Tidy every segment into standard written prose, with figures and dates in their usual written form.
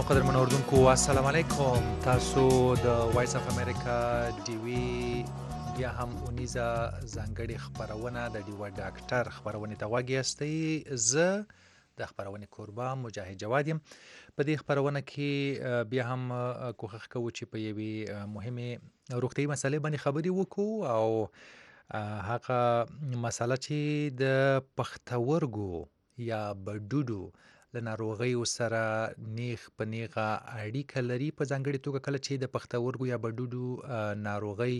قدرمن اردوونکو السلام علیکم. تاسو د وایس اف امریکا ډیوی بیا هم اونیزه ځانګړي خبرونه د ډیوه ډاکټر خبرونه ته وګی استئ. زه د خبرونه کوربه مجاهد جواد یم. په دې خبرونه کې بیا هم کوښښ کوو چې په یوې مهمه روغتیايي مسلې باندې خبرې وکړو او هغه مسله چې د پښتورګو یا بډوډو له ناروغیو سره نیغ په نیغه اړیکه لري، په ځانګړې توګه کله چې د پښتورګو یا بډوډو ناروغۍ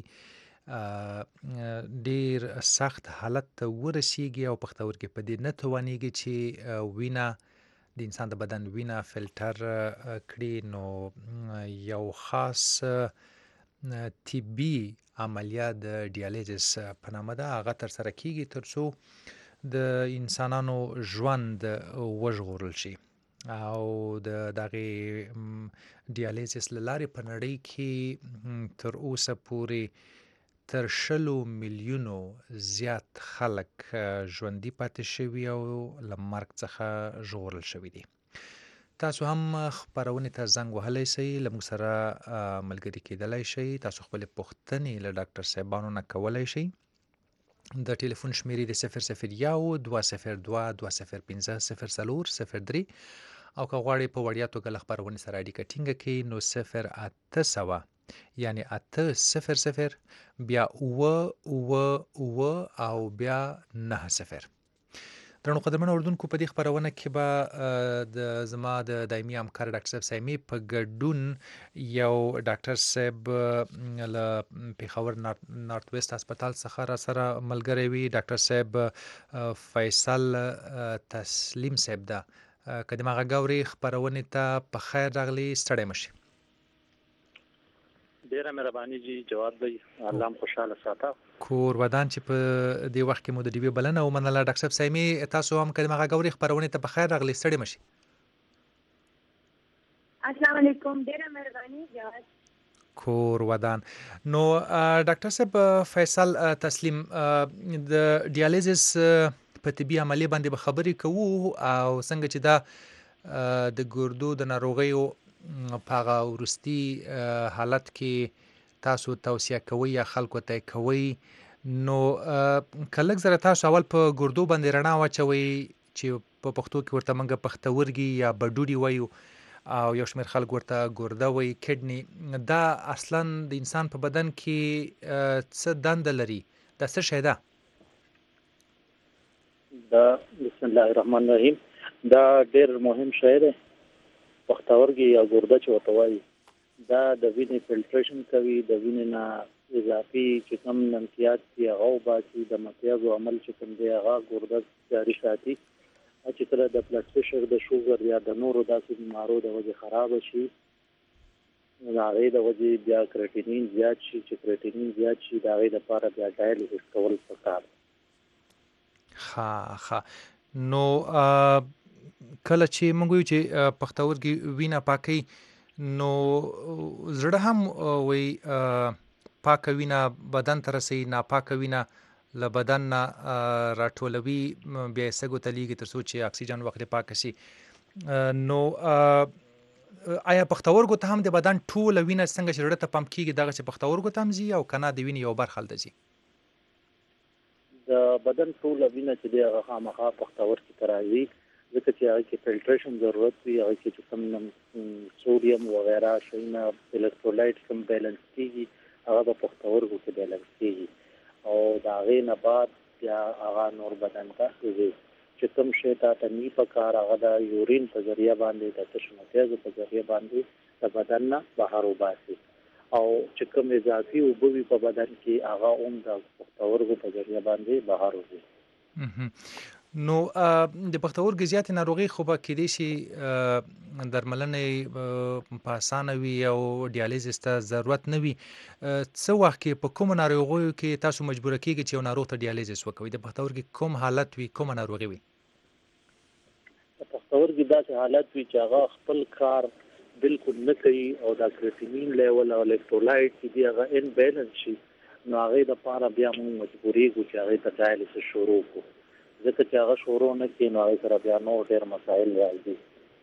ډیر سخت حالت ته ورسیږي او پښتورګي په دې نه توانیږي چې وینه د انسان د بدن وینه فلټر کړي، نو یو خاص طبي عملیات د ډیالیزس په نامه ده، هغه تر سره کیږي ترڅو د انسانانو ژوند وژغورل شي او د دغه ډیالیزس لارې په نړۍ کې تر اوسه پورې تر 100 میلیونو زیات خلک ژوندي پاتې شوي او له مرګ څخه ژغورل شوي دي. تاسو هم خبرونه ته زنګ وهلی شئ، له موږ سره ملګري کېدلی شئ. تاسو خپل پوښتنې له ډاکټر صاحبانو نه کولی شئ. د ټلیفون شمیرې د 001 202 205 0403 او که غواړئ په وړیا توګه له خپرونې سره اړیکه ټینګه کړئ نو 0800 یعنی 800 بیا 9 او بیا 90. درنو قدرمن اردوونکو، په دې خبرونه کې به د زما د دایمي همکار ډاکټر صاحب سایمي په ګډون یو ډاکټر صاحب له پیښور نارت ویسټ هسپتال څخه را سره ملګری وي. ډاکټر صاحب فیصل تسلیم صاحب ده. که د مغه ګوري خبرونه ته په خیر راغلی، ستړی مشي. ډیره مهرباني جی جواد بھائی، الله خوشاله ساته. کور ودان چې په دې وخت کې مو د ډیوی بلنه ومنله. ډاکټر صاحب سایمي، تاسو هم کله مغه غوري خبرونه ته په خیر راغلی، ستړي مشي. السلام علیکم، ډیره مهرباني جواد. کور ودان. نو ډاکټر صاحب فیصل تسلیم، د ډیالیزس په طبي عملیه باندې به خبرې کوو او څنګه چې دا د ګردو د ناروغیو په هغه وروستي حالت کې تاسو توصیه کوي یا خلکو ته کوي، نو کله زره تاسو اول په ګردو باندې رڼا واچوي چې په پښتو کې ورته منګه پښتورګي یا بډوډي وایو او یو شمېر خلک ورته ګرده وایي، کډني. دا اصلا د انسان په بدن کې څه دنده لري؟ دا څه شی ده؟ دا بسم الله الرحمن الرحیم، دا ډېر مهم شی دی. پښتورګي یا ګرده چې ورته وایي، دا د وینې فلټریشن کوي، د وینې نه اضافي چې کوم نمکیات دي هغه وباسي، د مکیاجو عمل چې کوم دی هغه ګرده جاري ساتي. چې کله د بلډ پریشر، د شوګر یا د نورو داسې بیمارو د وجې خراب شي، د هغې د وجې بیا کرټینین زیات شي. چې کرټینین زیات شي د هغې لپاره بیا ډایلیسس کول پکار. ښه نو کله چې موږ وایو چې پښتورګي وینه پاکي، نو زړه هم وی پاکه وینه بدن ته رسي، ناپاکه وینه له بدن نه راټولوي، بیا یې سږو ته لیږي تر څو چې اکسیجن وخت پاکه شي. نو آیا پښتورګو ته هم د بدن ټوله وینه څنګه چې زړه ته پمپ کیږي دغه چې پښتورګو ته هم ځي، او کنه د وینې یو برخه هلته ځي؟ د بدن ټوله وینه چې دی هغه خامخا پښتورګي ته راځي، ځکه چې هغه کې فلټریشن ضرورت وي. هغه کې چې کوم سودیم وغیرہ شیونه الکترولایټ کوم بیلنس کیږي، هغه په پښتورګو کې بیلنس کیږي او د هغې نه بعد بیا هغه نور بدن ته ځي. چې کوم شی ته نه پکار، هغه د یورین په ذریعه باندې، د تشنجاتو په ذریعه باندې د بدن نه بهر وباسي، او چې کوم اضافي اوبه وي په بدن کې هغه هم د پښتورګو په ذریعه باندې بهر وځي. نو د پښتورګي زیات ناروغي خو به کېدای شي درملنې په اسانه وي او ډیالیزس ته ضرورت نه وي. څه وخت کې په کوم ناروغیو کې تاسو مجبور کیږئ چې یو ناروغ ته ډیالیزس وکوي؟ د پښتورګي کوم حالت وي، کوم ناروغي وي؟ د پښتورګي داسې حالت وي چې هغه خپل کار بالکل نه کوي او د کرټینین لیول او الکترولایټ چې دی هغه ان بیلنس شي، نو هغې دپاره بیا موږ مجبورېږو چې هغې ته ډایلیسس شروع کړو. ځکه چې هغه شروع نه کړي نو هغې سره بیا نور ډېر مسایل راځي.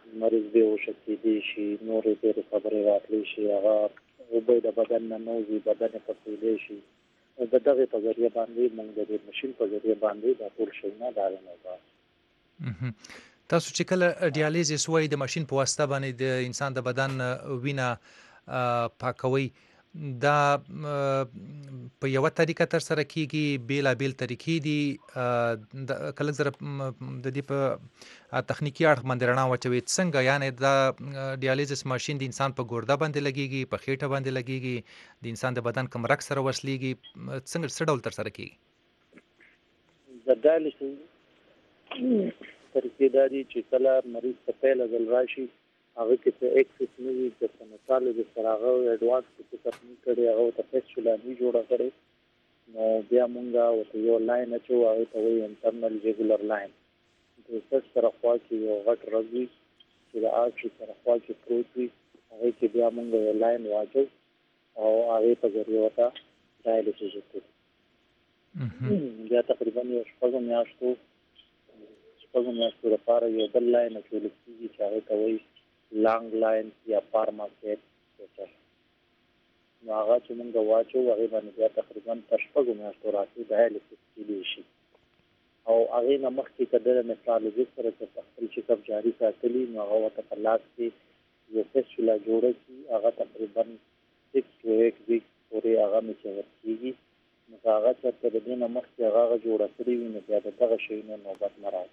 مریض بیهوش کېدی شي، نورې ډېرې خبرې راتلی شي، هغه اوبه د بدن نه نوځي، بدن یې پړسېدلی شي. د دغې په ذریعه باندې موږ د دې ماشین په ذریعه باندې دا ټول شیونه د هغې نه وباسو. تاسو چې کله ډیالیزس وایي د ماشین په واسطه باندې د انسان د بدن وینه پاکوي، دا په یوه طریقه تر سره کیږي، بیلابیل طریقې دي. کله زره د دې په تخنیکی اړخ باندې رڼا واچوي څنګه، یعنی دا ډیالیزس ماشین د انسان په ګرده باندې لګیږي، په خېټه باندې لګیږي، د انسان د بدن کوم رګ سره وصلېږي، څنګه څه ډول تر سره کیږي؟ د ډیالیسس طریقې دا دي چې کله مریض ته پیله ځل راشي، هغه کې څه اکسس نه وي، که څه مثال د سره هغه ایډوانس کې تخنیک کړی، هغه ته فیسچولا نه جوړه کړې، نو بیا مونږ ورته یو لاین اچو، هغې ته وایي انټرنل ریګولر لاین. د سټ سره خوا کې یو غټ رګ وي چې د آرټري سره خوا کې پروت وي، هغې کې بیا مونږ یو لاین واچو او هغې په ذریعه ورته ډایلیسس وکړو. بیا تقریبا یو شپږو میاشتو لپاره یو بل لاین اچول کېږي چې هغې ته وایي لانګ لاین یا فارماسیټ. نو هغه چې موږ واچو هغې باندې بیا تقریبا تر شپږو میاشتو راځي ډایلیسس کېدی شي. او هغې نه مخکې که د مثال د سره چې خپل چیک اپ جاري ساتلي، نو هغه ورته په لاس کې یو فیسچولا جوړه کړي، هغه تقریبا 6 to 8 ویکس پورې هغه میچور کېږي. نو که هغه چېرته د دې نه مخکې هغه جوړه کړې وي، نو بیا د دغه شیونو نوبت نه راځي.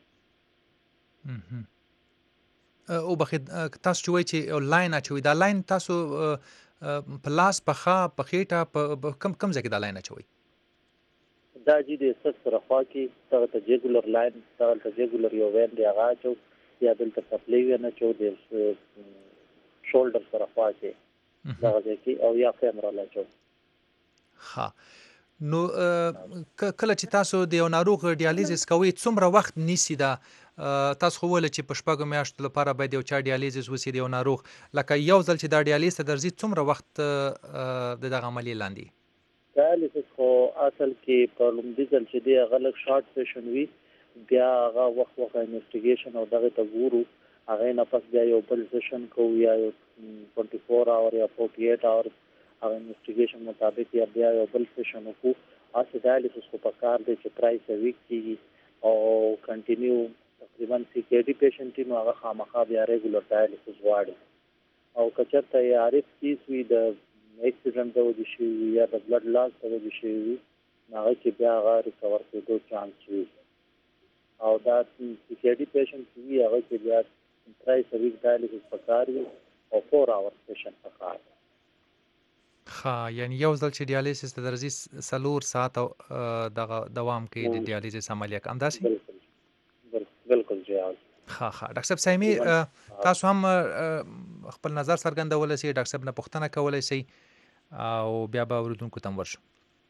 او بخید تاسو چې وایي چې لاین اچوي، دا لاین تاسو په لاس، په خوا، په خېټه، په کم ځای کې دا لاین اچوي؟ دا چې د سټ سره خوا کې دغه ته جیګولر لاین، دغه ته جیګولر یو وین دی هغه اچو، یا دلته سپلی وین اچو د شولډر سره خوا کې دغه ځای کې، او یا فیمرال اچو. ښه، نو کله چې تاسو د یو ناروغ ډیالیزس کوئ څومره وخت نیسي؟ دا تاسو خو وویل چې په شپږو میاشتو لپاره باید یو چا ډیالیزس وسي د یو ناروغ، لکه یو ځل چې دا ډیالیز ته درځي څومره وخت د دغه عملیې لاندې؟ ډیالیسس خو اصل کې په لومړي ځل چې دی هغه لږ شارټ سیشن وي، بیا هغه وخت انویسټیګیشن او دغې ته ګورو، هغې نه پس بیا یو بل سیشن کوو، یا یو 24 اور یا 48 اور هغه انویسټیګیشن مطابق یا بیا یو بل سیشن وکړو. هسې ډیالیسس خو په کار دی چې ترایس ا ویک کېږي او کنټینیو تقریبا CKD پیشنټ نو هغه خامخا بیا ریګولر ډیالیسس غواړي. او که چېرته یې عارف کیس وي، د اکسیډنټ د وجې شوي وي یا د بلډ لاس د وجې شوي وي، هغه کې بیا هغه ریکور کېدو چانس وي. او دا CKD پیشنټ وي، هغه کې بیا ترایس ا ویک ډیالیسس پکار وي او 4 اور سیشن پکار. ښه، یعنی یو ځل چې ډیالیسس ته درځي 4 ساعته دغه دوام کوي د ډیالیسس عملیه، همداسې؟ بالکل جواب. ښه ډاکټر صاحب سایمي، تاسو هم خپل نظر څرګندولی شئ، ډاکټر صاحب نه پوښتنه کولی شئ او بیا به اورېدونکو ته هم ورشو.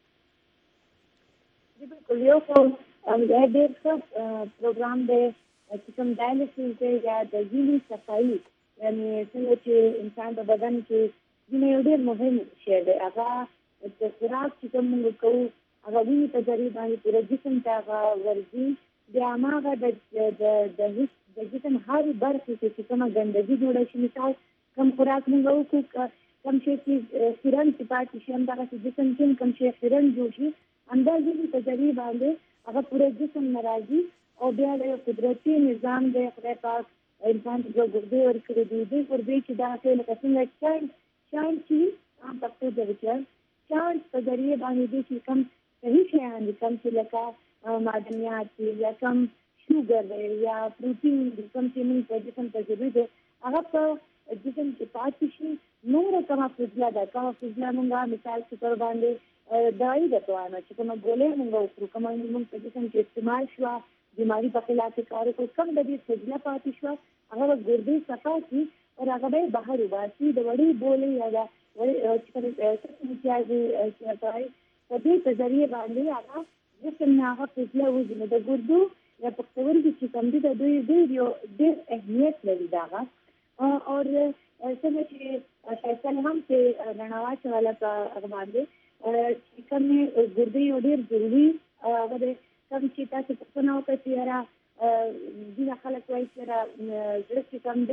بالکل، یو خو ډېر ښه پروګرام دی چې کوم ډایلیسس دی یا د وینې صفایي، یعنې څنګه چې انسان په بدن کې وینه یو ډېر مهم شی دی. هغه د خوراک چې کوم موږ کوو هغه وینې په ذریعه باندې پوره جسم ته هغه ورځي، بیا هماغه د جسم هر برخې کې چې کومه ګندګي جوړه شي، مثال کوم خوراک موږ وکړو، کوم شی چې خیرن چې پاتې شي، همدغسې جسم کې کوم شی خیرن جوړ شي، همدا وینې په ذریعه باندې هغه پوره جسم نه راځي. او بیا د یو قدرتي نظام دی، خدای پاک انسان ته دوه ګردې ورکړي دي. دې ګردې چې دغسې لکه څنګه چانټ چې عام پښتو ژبه کې چانټ په ذریعه باندې دې چې کوم صحیح شیان دي، کوم چې لکه معدنیات دي یا کم شوګر دی یا پروټین دي، کوم چې موږ په جسم ته ضروري دی، هغه په جسم کې پاتې شي. نوره کومه فضله ده، کومه فضله موږ مثال په طور باندې دوايي درته وایم چې کومه ګولۍ موږ وخورو، کومه موږ په جسم کې استعمال شوه، بیماري په خلاف کې کار وکړو، کوم د دې فضله پاتې شوه، هغه به ګردې صفا کړي او هغه به یې بهر وباسي. د وړې بولې یا د وړې چې کومې امتیازي په دې په ذریعه باندې هغه جسم نه هغه فضله وځي. نو د ګردو یا پښتورګي چې کوم دي د دوی ډېر اهمیت لري دغه. او څنګه چې فیصل هم چې رڼا واچوله په هغه باندې چې کومې ګردې یو ډېر ضروري هغه دی. کوم چې تاسو پوښتنه وکړه چې یاره ځینې خلک وایي چې یاره زړه چې کوم دی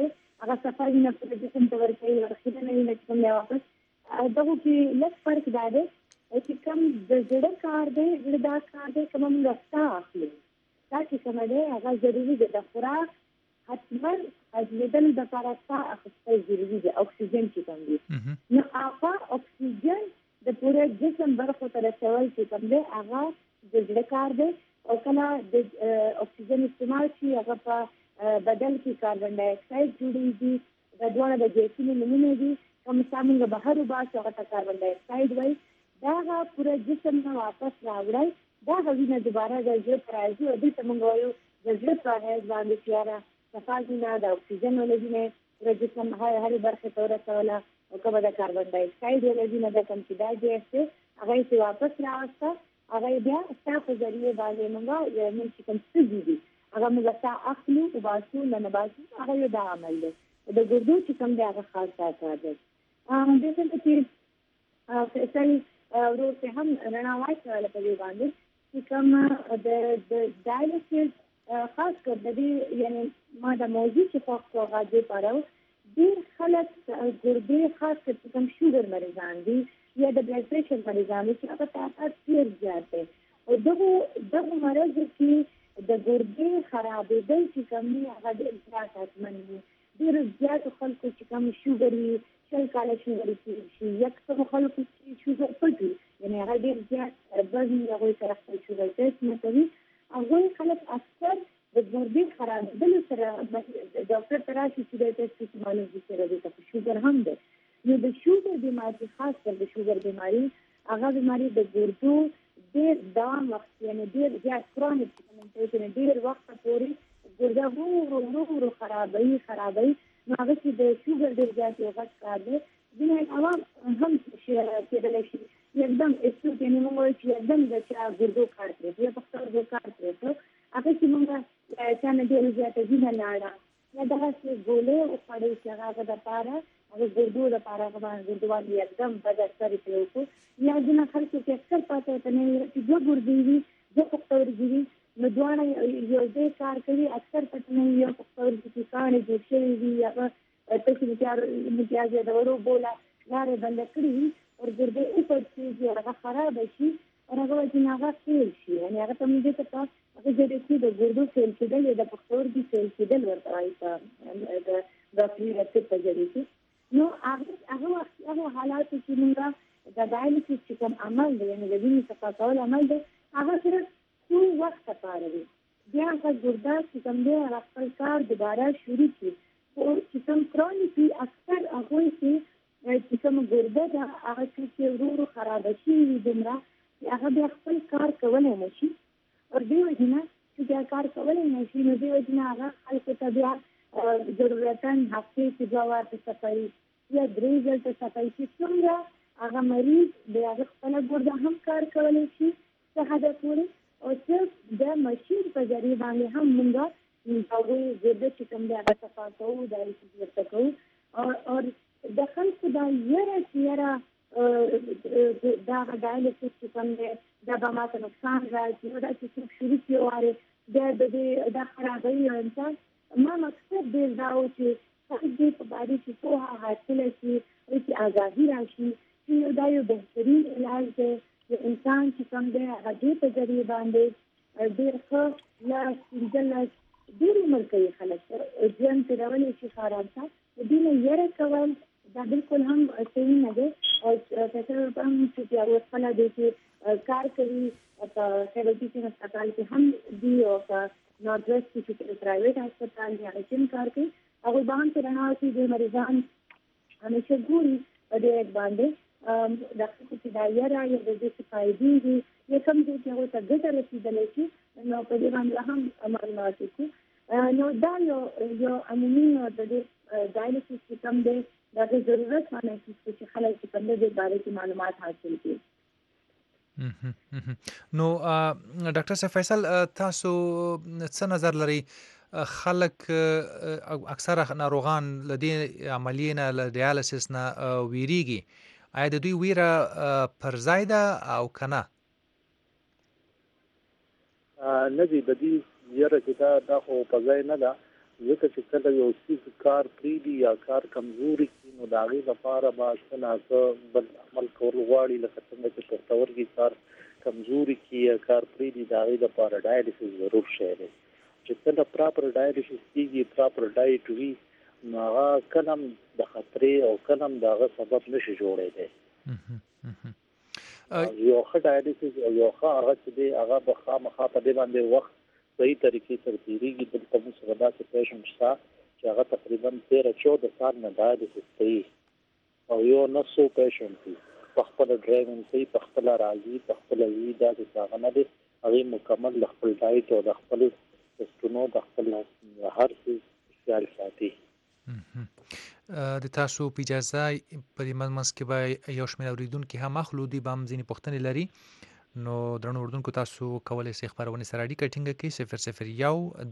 هغه صفا وینه پر جسم ته ورکوي ورخیدنه وینه چې کوم دی واپس دغه کې لږ فرق دا دی چې کوم د زړه کار دی زړه دا کار دی کوم موږ ساه اخلو دا چې کوم دی هغه ضروري دی د خوراک حتما هضمېدل دپاره ساه اخیستل ضروري دی اکسیجن چې کوم دی نو هغه اکسیجن د پوره جسم برخو ته رسول چې کوم دی هغه د زړه کار دی او کله د اکسیجن استعمال شي هغه په بدن کې کاربن ډای اکساید جوړېږي دا دواړه د ګیسونو نومونه دي کوم څه بهر وباسي هغه ته کاربن ډای اکساید وایي دا هغه پوره جسم نه واپس راوړی دا وینه دوباره د زړه پر راځي او دې ته موږ وایو د زړه په حیث باندې چې یاره صفا وینه د اکسیجن ولګینې پوره جسم هرې برخې ته ورسوله او که به د کاربن ډای اکساید ولګینه دا کوم چې دا ګیس دی هغه یې واپس راوسته هغه بیا ستا په ذریعې باندې موږ چې کوم څه دي هغه موږ ساه اخلو وباسو نه باسو هغه یو دا عمل دی د ګردو چې کوم دی هغه خاص کار دی دلته چې فیصل ورور ته هم رڼا واچوله په دې باندې چې کوم د ډایلیسیس خاص کر د دې یعنی ما د موضوع چې په غاړه پاره ډېر خلک ګردې خاص کر چې کوم شوګر مریضان دي یا د بلډ پریشر مریضان دي چې هغه طاقت ډېر زیات دی او دغه مرض کې د ګردې خرابېدل چې کوم دي هغه ډېر زیات حتمن دي ډېر زیات خلکو چې کوم شوګر وي شل کاله شوګر شي یکسر خلکو چې شوګر پټ وي یعنې هغه ډېر زیات بوي هغوی سره خپل شوګر ټیسټ نه کوي هغوی خلک اکثر د ګردې خرابېدلو سره ډاکټر ته راشي چې د ټیسټ کې معلوم شي چې دې ته شوګر هم دی نو د شوګر بیماري خاص کر د شوګر بیماري هغه بیماري د ګردو ډېر دوام وخت یعنې ډېر زیات کرونیک چې ډېر وخت پورې ګرده ورو خرابوي نو هغه چې د شوګر ډېر زیات یو غټ کار دی ځینې عوام هم کېدلی شي یکدم اسټروک یعنې موږ وایو چې یکدم د چا ګردو کار پرېښود یا پښتورګو کار پرېښود هغه چې موږ چا نه ډېره زیاته وینه لاړه یا دغسې ګولۍ وخوړې چې هغه دپاره هغه ګردو دپاره هغه باندې ګردوالي یکدم بد اثر یې پرې وکړو یا ځینې خلکو کې اکثر پاته ورته نه وي چې دوه ګردې وي دوه پښتورګي وي نو دواړه یو ځای کار کوي اکثر پته نه وي یو پښتورګي کې کاڼې جوړ شوي وي یا تاسې متیاز د ورو بوله لارې بنده کړې وي او ګردې اوپر کېږي هغه خرابه شي او هغه وجې نه هغه فیل شي یعنې هغه ته موږ دې ته په هغه ځای کې د ګردو فیل کېدل یا د پښتورګي فیل کېدل ورته وایي په ډاکټري رسب په ذریعې کې نو هغه حالاتو کې موږ د ډایلیسیس چې کوم عمل دی یعنې د وینې صفا کول عمل دی هغه صرف څو وخت لپاره وي بیا هغه ګرده چې کوم دی هغه خپل کار دوباره شروع کړي خو چې کوم کرونیک وي اکثر هغوی چې کومه ګرده ده هغه چې ورو ورو خرابه شوي وي دومره هغه بیا خپل کار کولی نه شي او دې وجې نه چې بیا کار کولی نه شي نو دې وجې نه هغه خلکو ته بیا ضرورتا هفتې کې 2 واره صفایي یا 3 ځله صفایي چې څومره هغه مریض د هغه خپله ګرده هم کار کولی شي څه حده پورې او صرف د مشین په ذریعې باندې هم موږ هغوی ګرده چې کوم دی هغه صفا کوو ډایلیسیس ورته کوو او د خلکو دا یره چې یره دا هغه ډایلیسیس چې کوم دی دا به ماته نقصان راځي او دا چې څوک شروع کړي وارې بیا د دې دا خرابوي یو انسان ما مقصد ډېر دا و چې خلک دې په باره کې پوهه حاصله شي او چې آګاهي راشي چې دا یو بهترین علاج دی د انسان چې کوم دی هغه دې په ذریعې باندې ډېر ښه لاس پنځلس ډېر عمر کوي خلک ژوند تېرولی شي ښه ارامتیا د دې نه یره کول دا بالکل هم صحیح نه دی او فیصل هم چې هغه خپله دی چې کار کوي په خیبر ټیچینګ هسپتال کې هم دي او په نارت ویسټ کې چې پرایویټ هسپتال دی هغه کې هم کار کوي هغوی به هم چې رڼا شي د مریضان همیشه ګوري په دې باندې د خلکو چې دا یره یا د دې څه فایدې دي یا کوم ځای کې هغوی ته ګټه رسېدلی شي نو په دې باندې هم معلومات وکړو نو دا یو عمومي د دې ډایلیسیس چې کوم دی د هغې ضرورت محسوس کړو چې خلک چې کوم دی دې باره کې معلومات حاصل کړي نو ډاکټر صاحب فیصل تاسو څه نظر لرئ خلک اکثره ناروغان له دې عملیې نه له ډیالسیس نه ویریږي آیا د دوی ویره پر ځای ده او که نه نه دي د دې یره چې دا خو په ځای نه ده ځکه چې کله یو څیز کار پریږدي یا کار کمزوري کړي نو د هغې لپاره به څه نه بل عمل کول غواړي، لکه څنګه چې پښتورګي کار کمزوري کړي یا کار پریږدي د هغې لپاره ډایلیسس ضرور شی دی. چې کله پراپر ډایلیسس کېږي، پراپر ډایټ وي، نو هغه کله هم د خطرې او کله هم د هغه سبب نشي جوړېدی. یو ښه ډایلیسس او یو ښه هغه چې دی هغه به خامخا په دې باندې وخت صحیح طریقې سره تېرېږي. دلته موږ سره داسې پیشنټ شته چې هغه تقریبا 13-14 سال نه ډایلیسس کوي او یو 900 پیشنټ دي، په خپله ډرایونګ کوي، په خپله راځي، په خپله وي، داسې هغه نه دی. هغې مکمل د خپل ډایټ او د خپل ټسټونو د خپل هر څیز خیال ساتي. د تاسو په اجازه په دې منځ کې به یو شمېر اورېدونکي هم اخلو، دوی به هم ځینې پوښتنې لري. نو درنو اورېدونکو تاسو کولی شئ خپرونې سره اړیکه ټینګه کړئ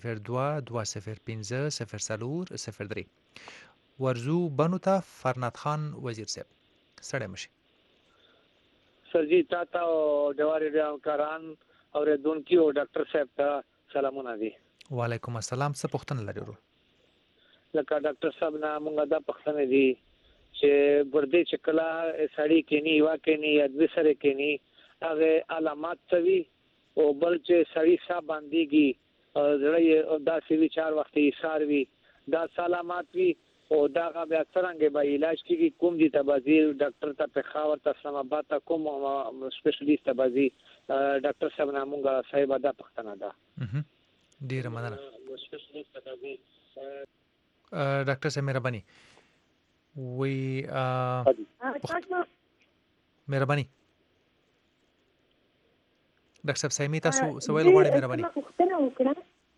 001-202-20-05-04-03. ورزو بنو ته فرناد خان وزیر صاحب ستړی مشي. سر جی تاته او جواری همکاران اورېدونکي او ډاکټر صاحب ته سلامونه دي. وعلیکم السلام. څه پوښتنه لري ورو؟ لکه ډاکټر صاحب نه مونږ دا پوښتنه دي چې ګردې چې کله سړی کېني یوه کېني یا دوی سره کېني هغه علامات څه وي او بل چې سړی ساه باندېږي زړه یې داسې وي 4 وخت ایسار وي، دا علامات وي او دا بیا څرنګه به علاج کېږي؟ کوم دي ته به ځي ډاکټر ته پېښور ته اسلام آباد ته کوم سپیشلیست ته به ځي؟ ډاکټر صاحب نه مونږ صاحب دا پوښتنه ده. ډېره مننه ډاکټر صاحب. مهرباني وی مهرباني ډاکټر صاحب سایمي تاسو سوال غواړئ؟ مهرباني پوښتنه وکړه.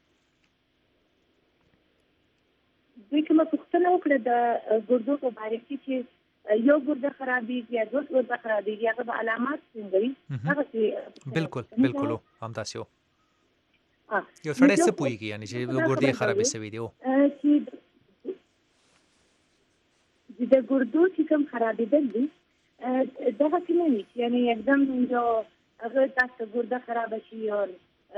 دوی کومه پوښتنه وکړه د ګردو په باره کې چې یو ګرده خرابېږي یا دوه ګرده خرابېږي، هغه به علامات څنګه وي؟ هغه بالکل همداسې و. یو سړی څه پوهېږي یعنې چې ګردې یې خرابې شوي دي؟ چې د ګردو چې کوم خرابېدل دي دغه څه نه وي چې یعنې एकदम یو هغه تاسو ګرده خرابه شي او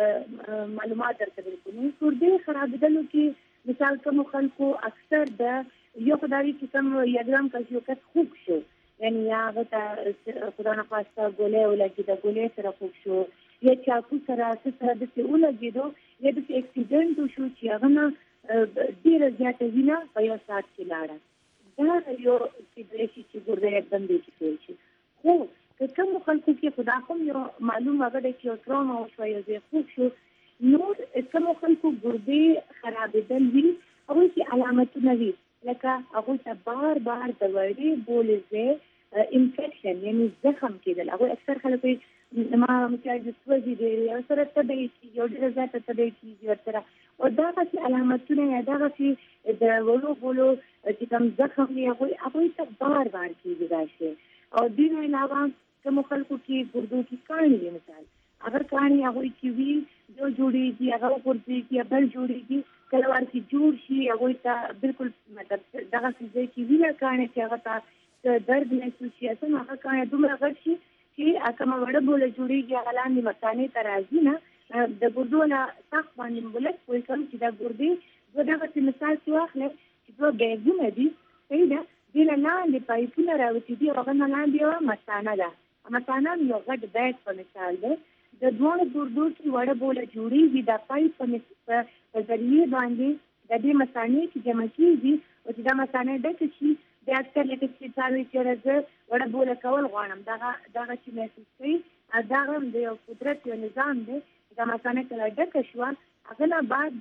معلومات درته درکوي. ګردې خرابېدلو کې مثال کوم خلکو اکثر د یو خدای چې کوم یادرام کس یو کس خوب شو، یعنی یا هغه ته خدا نه خواسته ګولۍ ولګي، د ګولۍ سره خوب شو یا چاقو سره داسې ولګېدو یا داسې اکسیډنټ وشو چې هغه نه ډېره زیاته وینه په یو ساعت کې لاړه، دا یو کېدلی شي چې ګرده یکدم دې کې فیل شي. خو که کومو خلکو کې خدا هم یو معلوم هغه دی چې یو تراما وشوه، یو ځای خوب شو، نور کومو خلکو ګردې خرابېدل وي هغوی کې علامتونه وي، لکه هغوی ته بار بار د وړې بولې ځای انفیکشن یعنی زخم کېدل. هغوی اکثر خلک ما مثال د سوځي دی او سره تبی کېږي او ډېره زیاته تبی کېږي ورسره، او دغسې علامتونه یا دغسې د وړو بولو چې کوم زخم وي هغوی ته بار بار کېږي دا شی. او دې نه علاوه کومو خلکو کې ګردو کې کاڼي وي، مثال اگر کاڼي هغوی کې وي یو جوړېږي هغه وغورځېږي یا بل جوړېږي، کله وار کې جوړ شي هغوی ته بالکل مطلب دغسې ځای کې وي نه کاڼي چې هغه ته درد محسوس شي، اصلا هغه کاڼي دومره غټ شي چې کومه وړه بوله جوړېږي هغه لاندې مثانې ته راځي نه د ګردو نه سخت باندې مولک پوه کوم چې دا ګردې دوه دغسې مثال چې واخلئ چې دوه بیګونه دي، صحیح ده، دې نه لاندې پایپونه راوتي دي او هغه نه لاندې یوه مثانه ده. مثانه هم یو غټ بیګ په مثال ده، د دواړو ګردو کې وړه بوله جوړېږي، دا پایپ په ذریعې باندې د دې مثانې چې جمع کېږي او چې دا مثانې ډکه شي بیا اکثر لکه چې چا وایي چې زه وړه بوله کول غواړم، دغه چې محسوس کوي دغه هم د یو قدرت یو نظام دی. دا مثانه کله ډکه شوه هغه نه بعد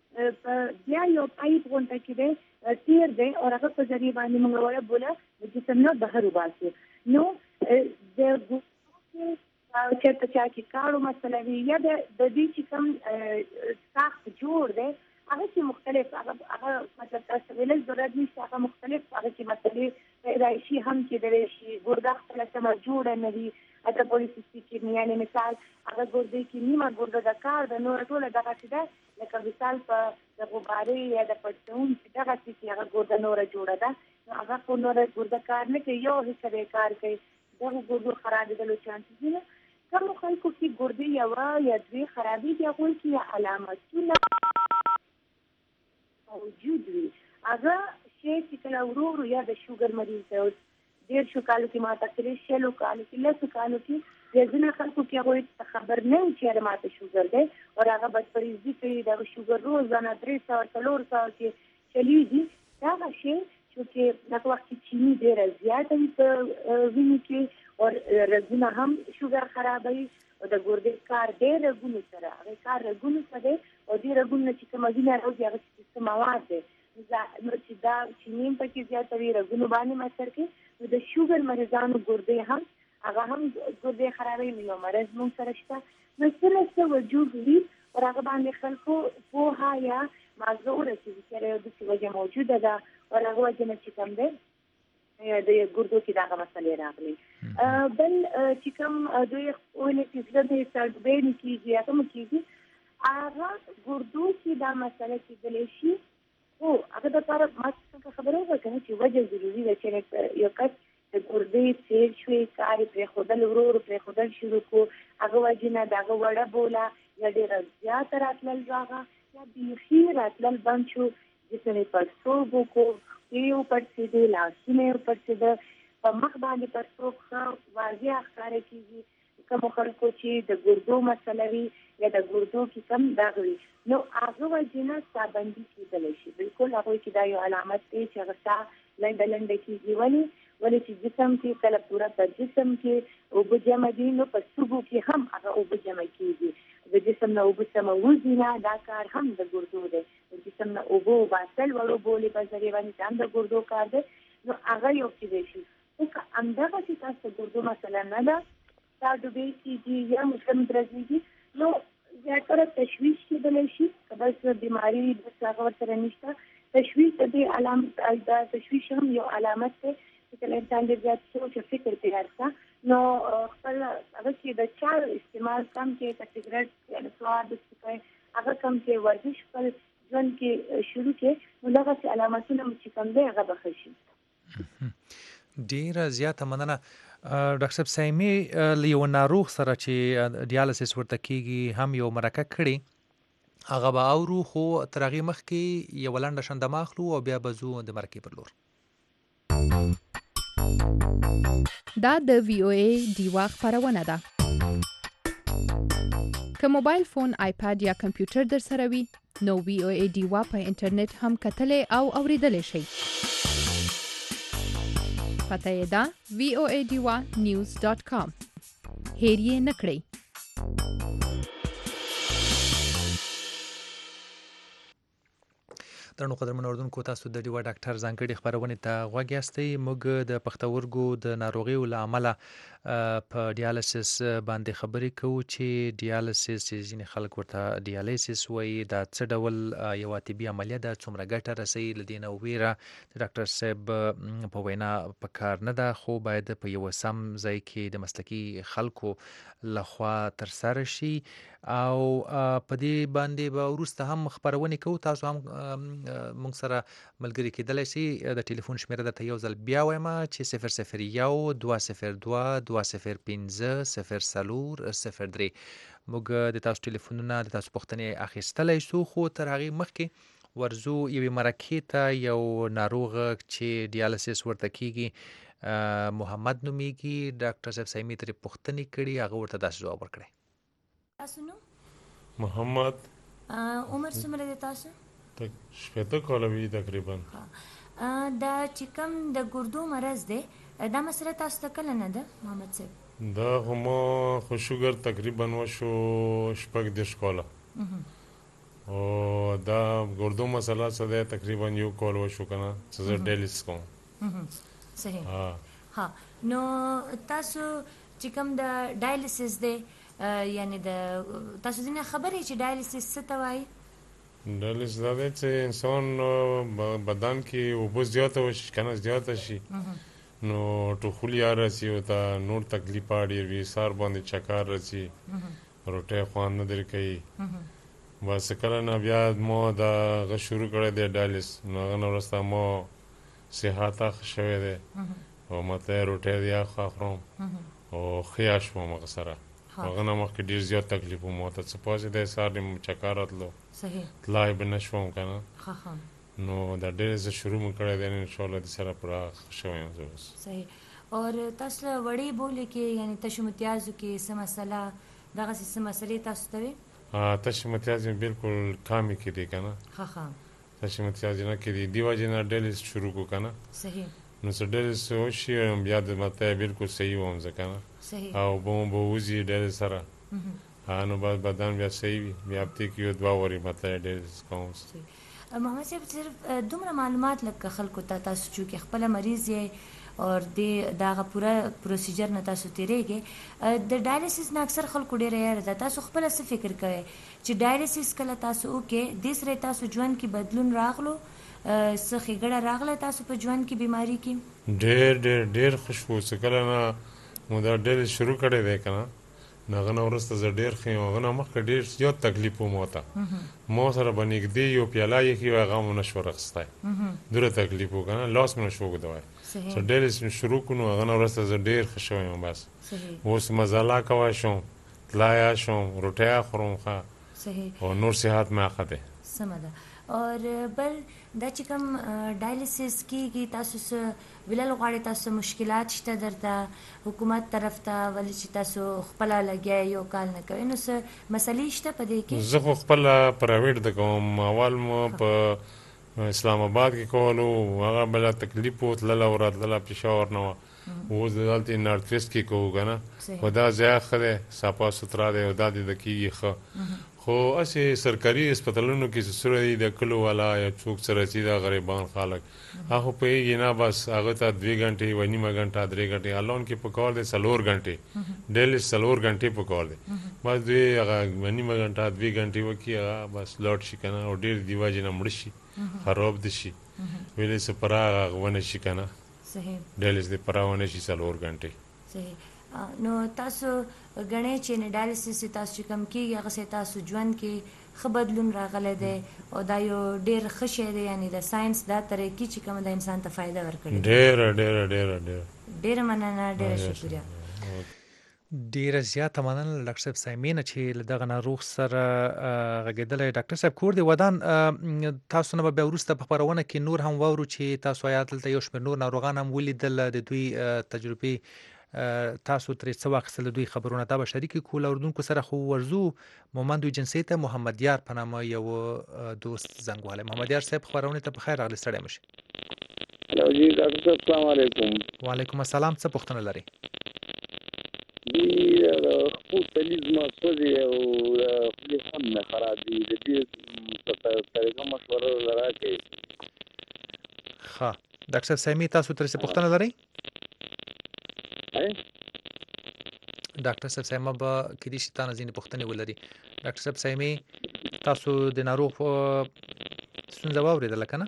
بیا یو پایپ غونډه کې دی تیر دی او هغه په ذریعې باندې موږ وړه بوله د جسم نه بهر وباسو. نو د ګردو چېرته چا کې کاړو مسله وي یا د دې چې کوم ساخت جوړ دی هغه چې مختلف هغه مطلب تاسو ویل ضرورت نشته، هغه مختلف هغه چې مسلې پیدا شي هم کېدلی شي. ګرده خپله سمه جوړه نه وي، حتی پولیسیستیک یعنې مثال هغه ګردې کې نیمه ګرده د کار ده، نوره ټوله دغسې ده لکه مثال په د غبارې یا د پړسوونکي دغسې چې هغه ګرده نوره جوړه ده، نو هغه خو نوره ګرده کار نه کوي، یو حصه دی کار کوي. دغه ګردو خرابېدلو چانسز دي. کومو خلکو کې ګردې یوه یا دوې خرابېږي هغوی کې علامتونه موجود وي هغه شی چې کله ورو یا د شوګر مریض دی 1.5 کالو کې ما تقریبا 6 کالو کې 10 کالو کې ځینې خلکو کې هغه خبر نه و چې ماته شوګر دی او هغه بدپریزي کوي د شوګر روزانه 300-400 کې چلیږي دا شی چې د وخت چینی ډیره زیاته وي په وینې کې او رګونه هم شوګر خرابوي او د ګردې کار ډېر رګونو سره هغه کار رګونو سره او دې رګونه چې کومه وینه راځي هغه چې مواد دی نو چې دا چینی په کې زیاته وي رګونو باندې مثر کې نو د شوګر مریضانو ګردې هم هغه هم ګردې خرابوي یو مرض مون سره شته نو څه وجود وي او هغه باندې خلکو پوهه یا معذوره چې د وجه موجوده ده او هغه وجه نه چې کوم دی د ګردو کې دا مسلې راغلي بل چې کوم دوی ولې چې د سربېن کېږي یا کوم کېږي هغه ګردو کې دا مسله کېدلی شي او هغه د لپاره ما څنګه خبره وکړه چې وجه ضروري ده چې یو کس د ګردې فیل شوی کار پرېښودل ورو پرېښودل شروع کو هغه وجه نه دغه وړه بوله یا ډېره زیاته راتلل راغه یا بیخي راتلل بند شو جسم یې پړسوب وکړو یو پړسېدې لاسونه یې پړسېده په مخ باندې پړسوب ښه واضح ښکاره کېږي کومو خلکو چې د ګردو مسله وي یا د ګردو کې کم داغ وي نو هغه وجې نه سابندي کېدلی شي بالکل هغوی کې دا یو علامت دی چې هغه ساه لنډه لنډه کېږي ولې چې جسم کې کله پوره په جسم کې اوبه جمع دي نو په سږو کې هم هغه اوبه جمع کېږي د جسم نه اوبه سمه وځي نه دا کار هم د ګردو دی د جسم نه اوبه وباسل وړو بولې په ذریعه باندې هم د ګردو کار دی نو هغه یو کېدی شي خو که همدغسې تاسو د ګردو مسله نه ده ساه ډوبې کېږي یا مشکل درځېږي نو زیاتره تشویش کېدلی شي که بس بیماري بس هغه ورسره نشته تشویش د دې علامت دا تشویش هم یو علامت دی چې کله انسان ډېر زیات سوچ او فکر تیار کړه نو خپل هغه چې د چا استعمال کم کې که سګرټ یا د سواد څکوي هغه کم کې ورزش خپل ژوند کې شروع کړي نو دغسې علامتونه مو چې کوم دی هغه به ښه شي ډېره زیاته مننه ډاکټر صاحب سایمې له یو ناروغ سره چې ډیالسیس ورته کېږي هم یو مرکه کړې هغه به اورو خو تر هغې مخکې یوه لنډه شندمه اخلو او بیا به ځو د مرکې پر لور دا د وی او ای دیوا خبرونه ده که موبایل فون آیپاد یا کمپیوټر در سره وي نو وی او ای دیوا په انټرنیټ هم کتلې او اوریدلې شئ پته یې ده voadiwa.news.com هیر یې نه کړئ درنو قدرمنو اوردونکو تاسو د ډیوا ډاکټر ځانګړي خبرونه ته غوږ یاستئ موږ د پښتورګو د ناروغیو له امله په ډیالسیس باندې خبرې کوو چې ډیالسیس ځینې خلک ورته ډیالسیس وایي دا څه ډول یو طبي عملیه ده څومره ګټه رسوي له دې نه ویره د ډاکټر صاحب په وینا په کار نه ده خو باید په یو سم ځای کې د مسلکي خلکو لخوا ترسره شي او په دې باندې به وروسته هم خبرونه کوو تاسو هم موږ سره ملګري کېدلی شي د ټلیفون شمیره درته یو ځل بیا وایم چې 001-202-205-04-03 موږ د تاسو ټلیفونونه د تاسو پوښتنې اخیستلی شو خو تر هغې مخکې ورځو یوې مرکې ته یو ناروغ چې ډیالسیس ورته کېږي محمد نومیږي ډاکټر صاحب سایمې ترې پوښتنې کړي هغه ورته داسې ځواب ورکړی تاسو نو محمد عمر څومره دی تاسو 80 کاله وي تقریبا دا چې کوم د ګردو مرض دی دا مسله تاسو ته کله نه ده محمد صاحب دا هم خو شوګر تقریبا وشو 10 کاله او دا ګردو مسله څه ده تقریبا یو کال وشو کنه چې ډیلیس کوم صحیح ها نو تاسو چې کوم د ډایلیسیس دی یعنی د تاسو ځینې خبرې چې ډایلیسیس څه ته وایي ډایلیسیس دا دی چې انسان بدن کې اوبه زیاته وشي کنه زیاته شي نو ټوخلي راسي او ته نور تکلیف اړ وي سار باندې چکر راسي روټه خوان نه در کوي بس کله نه بیا مو دا غ شروع کړی دی ډایلیس نو هغه ورسته مو صحت شوه دی او مته روټه دی خاخروم او خیاش مو مغسره هغه نه مخکې ډیر زیات تکلیف مو ته څه پوهې دی سار دې چکر راتلو صحیح طلای بنشوم کنه نو دا ډیالیسس شروع مو کړی دی ان شاء الله د سره پراخ شوی یم زه اوس. صحیح. اور تاسو له وړې بولې کې یعنی تشو امتیازو کې څه مسله دغسې څه مسلې تاسو ته وې؟ تش امتیاز مې بالکل کامې کې دی که نه. تش امتیاز نه کې دي دې وجې نه ډیالیسس شروع کړو که نه. صحیح. نو څه ډیالیسس وشي بیا د ماته بالکل صحیح وم زه که نه. صحیح. او به مو به وځي ډیالیسس سره نو بعد بدن بیا صحیح وي بیا هفتې کې یو 2 ورې ماته ډیالیسس کوم. محمد صاحب صرف دومره معلومات لکه خلکو ته تاسو چونکې خپله مریض یې اور د هغه پوره پروسیجر نه تاسو تیریږئ د ډایلیسس نه اکثر خلکو ډېره یاره ده. تاسو خپله څه فکر کوئ چې ډایلیسس کله تاسو وکړئ دې سره تاسو ژوند کې بدلون راغلو څه ښېګړه راغله تاسو په ژوند کې بیماري کې؟ ډېر ښه شو چې کله نه مو دا ډیالیسس شروع کړی دی که نه نو هغه نه وروسته زه ډېر ښه یم. هغه نه مخکې ډېر زیات تکلیف و مو ته ما سره به نږدې یو پیاله یخي وی هغه مو نه شو رخصتی دومره تکلیف و که نه لاس مې نه شو اوږدوی. چې ډیالیسس مې شروع کړو نو هغه نه وروسته زه ډېر ښه شوی یم. بس اوس مزله کوی شم تللی شم روټۍ خورم ښه او نور صحت مې ښه دی. سمه ده. اور بل دا چې کوم ډایلیسس کېږي تاسو څه ویلل غواړئ تاسو مشکلات شته درته حکومت طرف ته ولې چې تاسو خپله لګیا یو کال نه کوئ نو څه مسلې شته په دې کې؟ زه خو خپله پرایویټ د کوم اول مو په اسلام آباد کې کولو هغه بله تکلیف و تلله او راتلله پېښور نه وه اوس دلته نارت ویسټ کې کوو که نه خو دا ځای ښه دی صفا سوتره دی او دا دې د کېږي ښه. خو هسې سرکاري هسپتالونو کې چې څومره دي د کلو والا یا څوک څه رسي دا غریبان خلک هغه خو پوهېږي نه بس هغه ته 2 غنټې 1 نیمه غنټه 3 غنټې الون کې پکار دی 4 غنټې ډیلی 4 غنټې پکار دی بس دوی هغه 1 نیمه غنټه 2 غنټې وکړي هغه بس لاړ شي که نه او ډېر دې وجې نه مړه شي خراب دي شي ویلې څه پوره هغه ونه شي که نه ډیلیس دې پوره ونه شي 4 غنټې. صحیح. نو تاسو ګڼئ چې ډایلیسس چې تاسو چې کوم کېږي هغسې تاسو ژوند کې ښه بدلون راغلی دی او دا یو ډېر ښه شی دی یعنې د ساینس دا طریقې چې کومه د انسان ته فایده ورکړې ډېره مننه ډېره شکریه. ډیره زیاته مننه ډاکټر صاحب سایمینه چې له دغه ناروغ سره غږېدلی. ډاکټر صاحب کور دی ودان تاسو نه به بیا وروسته په خپرونه کې نور هم واورو چې تاسو آیا دلته یو شمېر نور ناروغان هم ولیدل د دوی تجربې تاسو ترې څه واخیستل دوی خبرونه دا به شریکې کړو له اردونکو سره. خو ورځو مومند ایجنسۍ ته محمد یار په نامه یو دوست زنګ وهلی. محمد یار صاحب خپرونې ته په خیر راغلی ستړی مه شئ. هلو جی ډاکټر صاحب السلام علیکم. وعلیکم السلام څه پوښتنه لرئ؟ خو تلیز ما سوځي او خولې خوند مې خراب دي د دې په طریقه مشوره راکړئ. ښه ډاکټر صاحب سایمي تاسو ترې څه پوښتنه لرئ؟ ډاکټر صاحب سایمه به کېدای شي تا نه ځینې پوښتنې ولري. ډاکټر صاحب سایمي تاسو د ناروغ ستونزه واورېدله که نه؟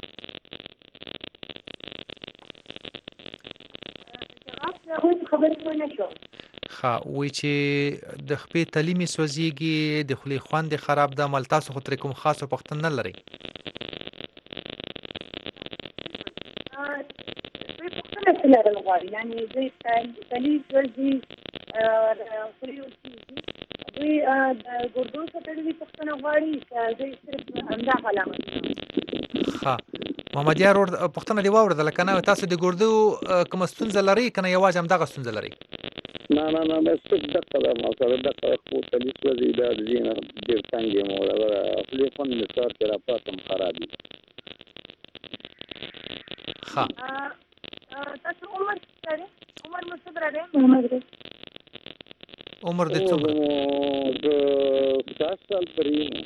ښه وایي چې د خپې تلي مې سوځېږي د خولې خوند یې خراب ده مال تاسو خو ترې کوم خاصه پوښتنه نه لرئ؟ لرل غواړي یعنې دوی تلي سوځي خولې وسېږي دوی د ګردو سطړلي پوښتنه غواړي که دوی صرف همدغه علامتونه؟ ښه محمد یار پوښتنه دې واورېدله که نه تاسو د ګردو کومه ستونزه لرئ که نه یوازې همدغه ستونزه لرئ؟ نه بس دقه ده ما سره دقه خو تلي سوځي دا د دې نه ډېر تنګ یم او خولې خوند مې سهار کې راپاسم خراب دي. ښه تاسو عمر لرئ؟ عمر مو څومره دی محمد دی؟ عمر دې څومره؟ د 60 سال پورې یم.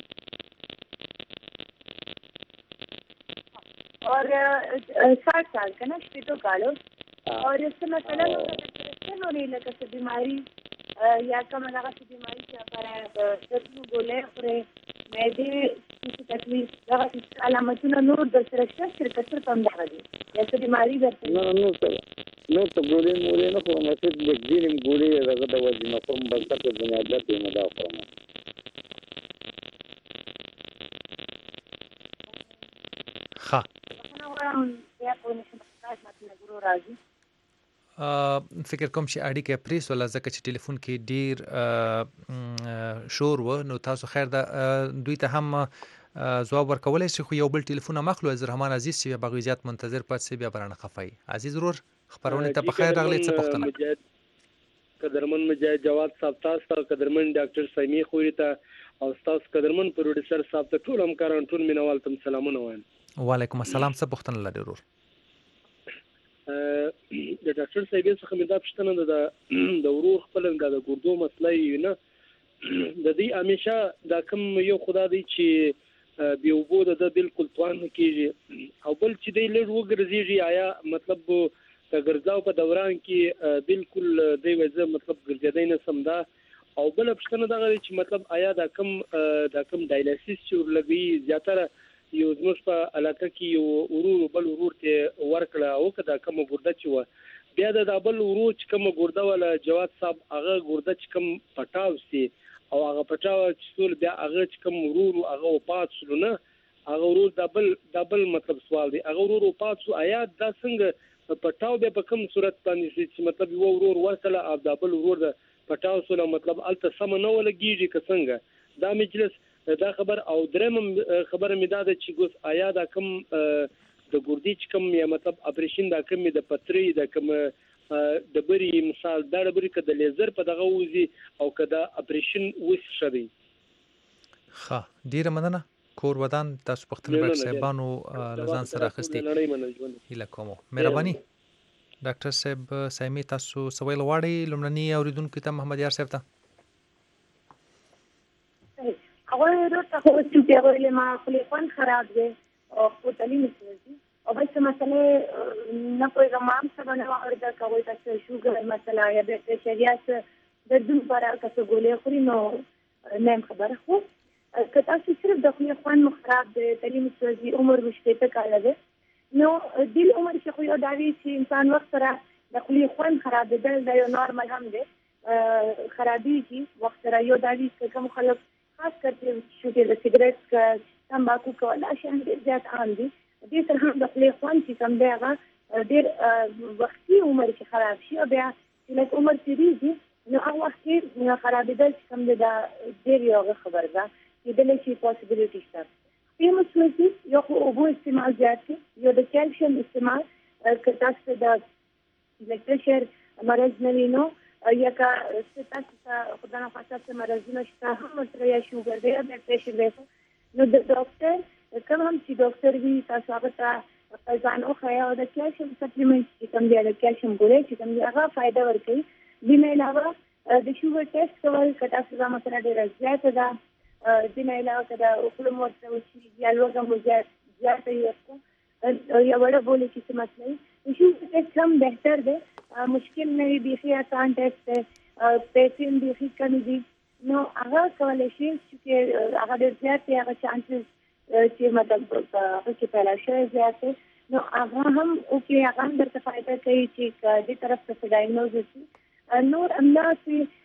और 60 साल का ना 60 कालो और इससे मसला नहीं लगा से बीमारी या कम लगा से बीमारी क्या पर दर्द बोले पूरे मैदे की तकलीफ लगा अलामतों नूर दर्द रक्षा शिरकत कम लगा दी जैसे बीमारी दर्द नूर तो गोले मोले ना फॉर्म से बगीन गोले लगा दवा जी ना फॉर्म बस तक बुनियाद पे मदा फॉर्म ها فکر کوم چې اړیکه پریس ولا ځکه چې ټلیفون کې ډیر شور و نو تاسو خیر دا دوی ته هم ځواب ورکولای شي، خو یو بل ټلیفون هم اخلو. عبدالرحمن عزیز چې بیا زیات منتظر پاتې شي بیا برانه خفای. عزیز ورور خبرونه ته په خیر راغلی. څه پوښتنه؟ قدرمن مجاهد جواد صاحب تاسو، قدرمن ډاکټر سیمی خوري ته او تاسو قدرمن پروډوسر صاحب ته ټول همکاران ټول مینوال ته سلامونه وایم. وعلیکم السلام. څه پوښتنه لري ورور؟ د ډاکټر صاحب څخه مې دا پوښتنه ده د ورور خپل د ګردو مسله یې نه د دې همیشه دا کوم یو خدا دی چې بیا وبو د بالکل توان کېږي او بل چې دی لږ وګرځيږي آیا مطلب د ګرځاو په دوران کې بالکل دی وځه مطلب ګرځیدای نه سم دا او بل پښتنه دا چې مطلب آیا دا کوم ډایلیسیس چې ورلګي زیاتره یو زموږ په علاقه کې یو ورور بل ورور ته ورکړه او کدا کوم ګرده چې و بیا د بل ورور چې کوم ګرده ولا جواد صاحب هغه ګرده چې کوم پټاو سي او هغه پټاو چې ټول بیا هغه چې کوم ورور هغه پات شلو نه هغه ورور دبل مطلب سوال دی هغه ورور پات شو آیا دا څنګه پټاو بیا په کوم صورت باندې چې مطلب یو ورور ورکړه او دبل ورور د پټاو سره مطلب الته سم نه ولګيږي که څنګه دا مجلس دا خبر او درم خبر مې دا چې ګوس آیا دا کوم د ګردی چې کوم یا مطلب اپریشن دا کوم د پتری دا کوم د بری مثال دا بری کده لیزر په دغه وزي او کده اپریشن وس شوی. ښه ډیره مننه. کور ودان تاسو پختن برک صاحبانو لزان سره اخستي هیله کوم. مهرباني ډاکټر صاحب سیمی تاسو سوال واړی لمړنی اوریدونکو ته محمد یار صاحب ته اول روته خو چې هغه ما خپل خراب دي او په تعلیم کې او بل څه مسله نه کوئی غمام څه نه اورده کوي تاسو شوګر مسله یا د شریعت د دې لپاره تاسو ګولې خوري نو نیم خبره خو که تاسو صرف د خپل خوان خراب دي تعلیم کې عمر مشته کاله ده نو د عمر کې خو یو داوی چې انسان وخت سره د خپل خوان خراب دي دا یو نورمال هم دي خرابي کې وخت سره یو داوی چې کوم خلک خاص کرتے شوګر د سیګریټ کا تمباکو کا ولا شان ډیر زیات عام دي دې سره هم د خپل خوان چې کوم دی هغه ډیر وختي عمر کې خراب شي او بیا چې عمر تیریږي نو هغه وخت کې خرابېدل کوم دی دا ډیر یو خبر ده چې د لشي پوسیبিলিټی شته. په مسلې یو اوبو استعمال زیات کې یو د کیلشیم استعمال کتاسته د بلډ پريشر مرز نه وینو یا کا ستاسو خدای نه خاصه مرزونه شته هم سره یا شوګر دی یا بلډ پريشر دی نو د ډاکټر کوم هم چې ډاکټر وی تاسو هغه ته ځان او خیا او د کیلشیم سپلیمنټ چې کوم دی د کیلشیم ګولې چې کوم دی هغه فائدہ ورکوي. د نه علاوه د شوګر ټیسټ کول کټه څه مثلا ډیر زیات ده د نه علاوه کدا خپل مرته وشي یا لوګه مو زیات یو یا وړه بولې چې څه مسله د شوګر ټیسټ هم بهتر دی مشکل نه وي بيخي آسان ټیسټ دی پیسې بيخي کم دي نو هغه کولای شي چې هغه ډېر زیات دی هغه چانسز چې مطلب هغه کې پیدا شي زیات نو هغه هم او کې هغه هم درته فائدہ کوي چې دې طرف ته ډایګنوز شي نور املاس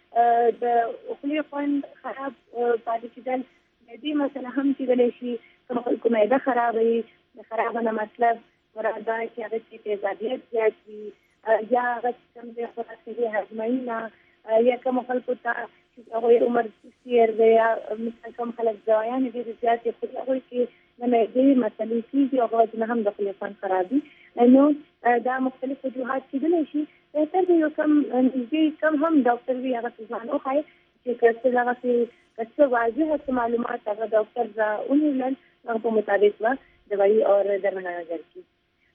د خپل خوان خراب پاتې کېدل دې مثلا هم چې دلې شي کومه ده خرابې خرابه مطلب ورته چې هغه چې تیزابیت زیات وي یا هغه کوم د خوراکي هضماینا یا کوم خلکو ته چې هغه عمر سیر دی یا مثلا کوم خلک ځایان دي زیات خو هغه کې نه دې مسلې چې هغه نه هم د خپل فن خرابي نو دا مختلف وجوهات چې دي شي بهتر دی کوم دې کوم هم ډاکټر وی هغه ځان او خای چې کله هغه چې واضحه معلومات هغه ډاکټر را اونلن هغه په مطابق وا دوايي او درملنه ورکړي.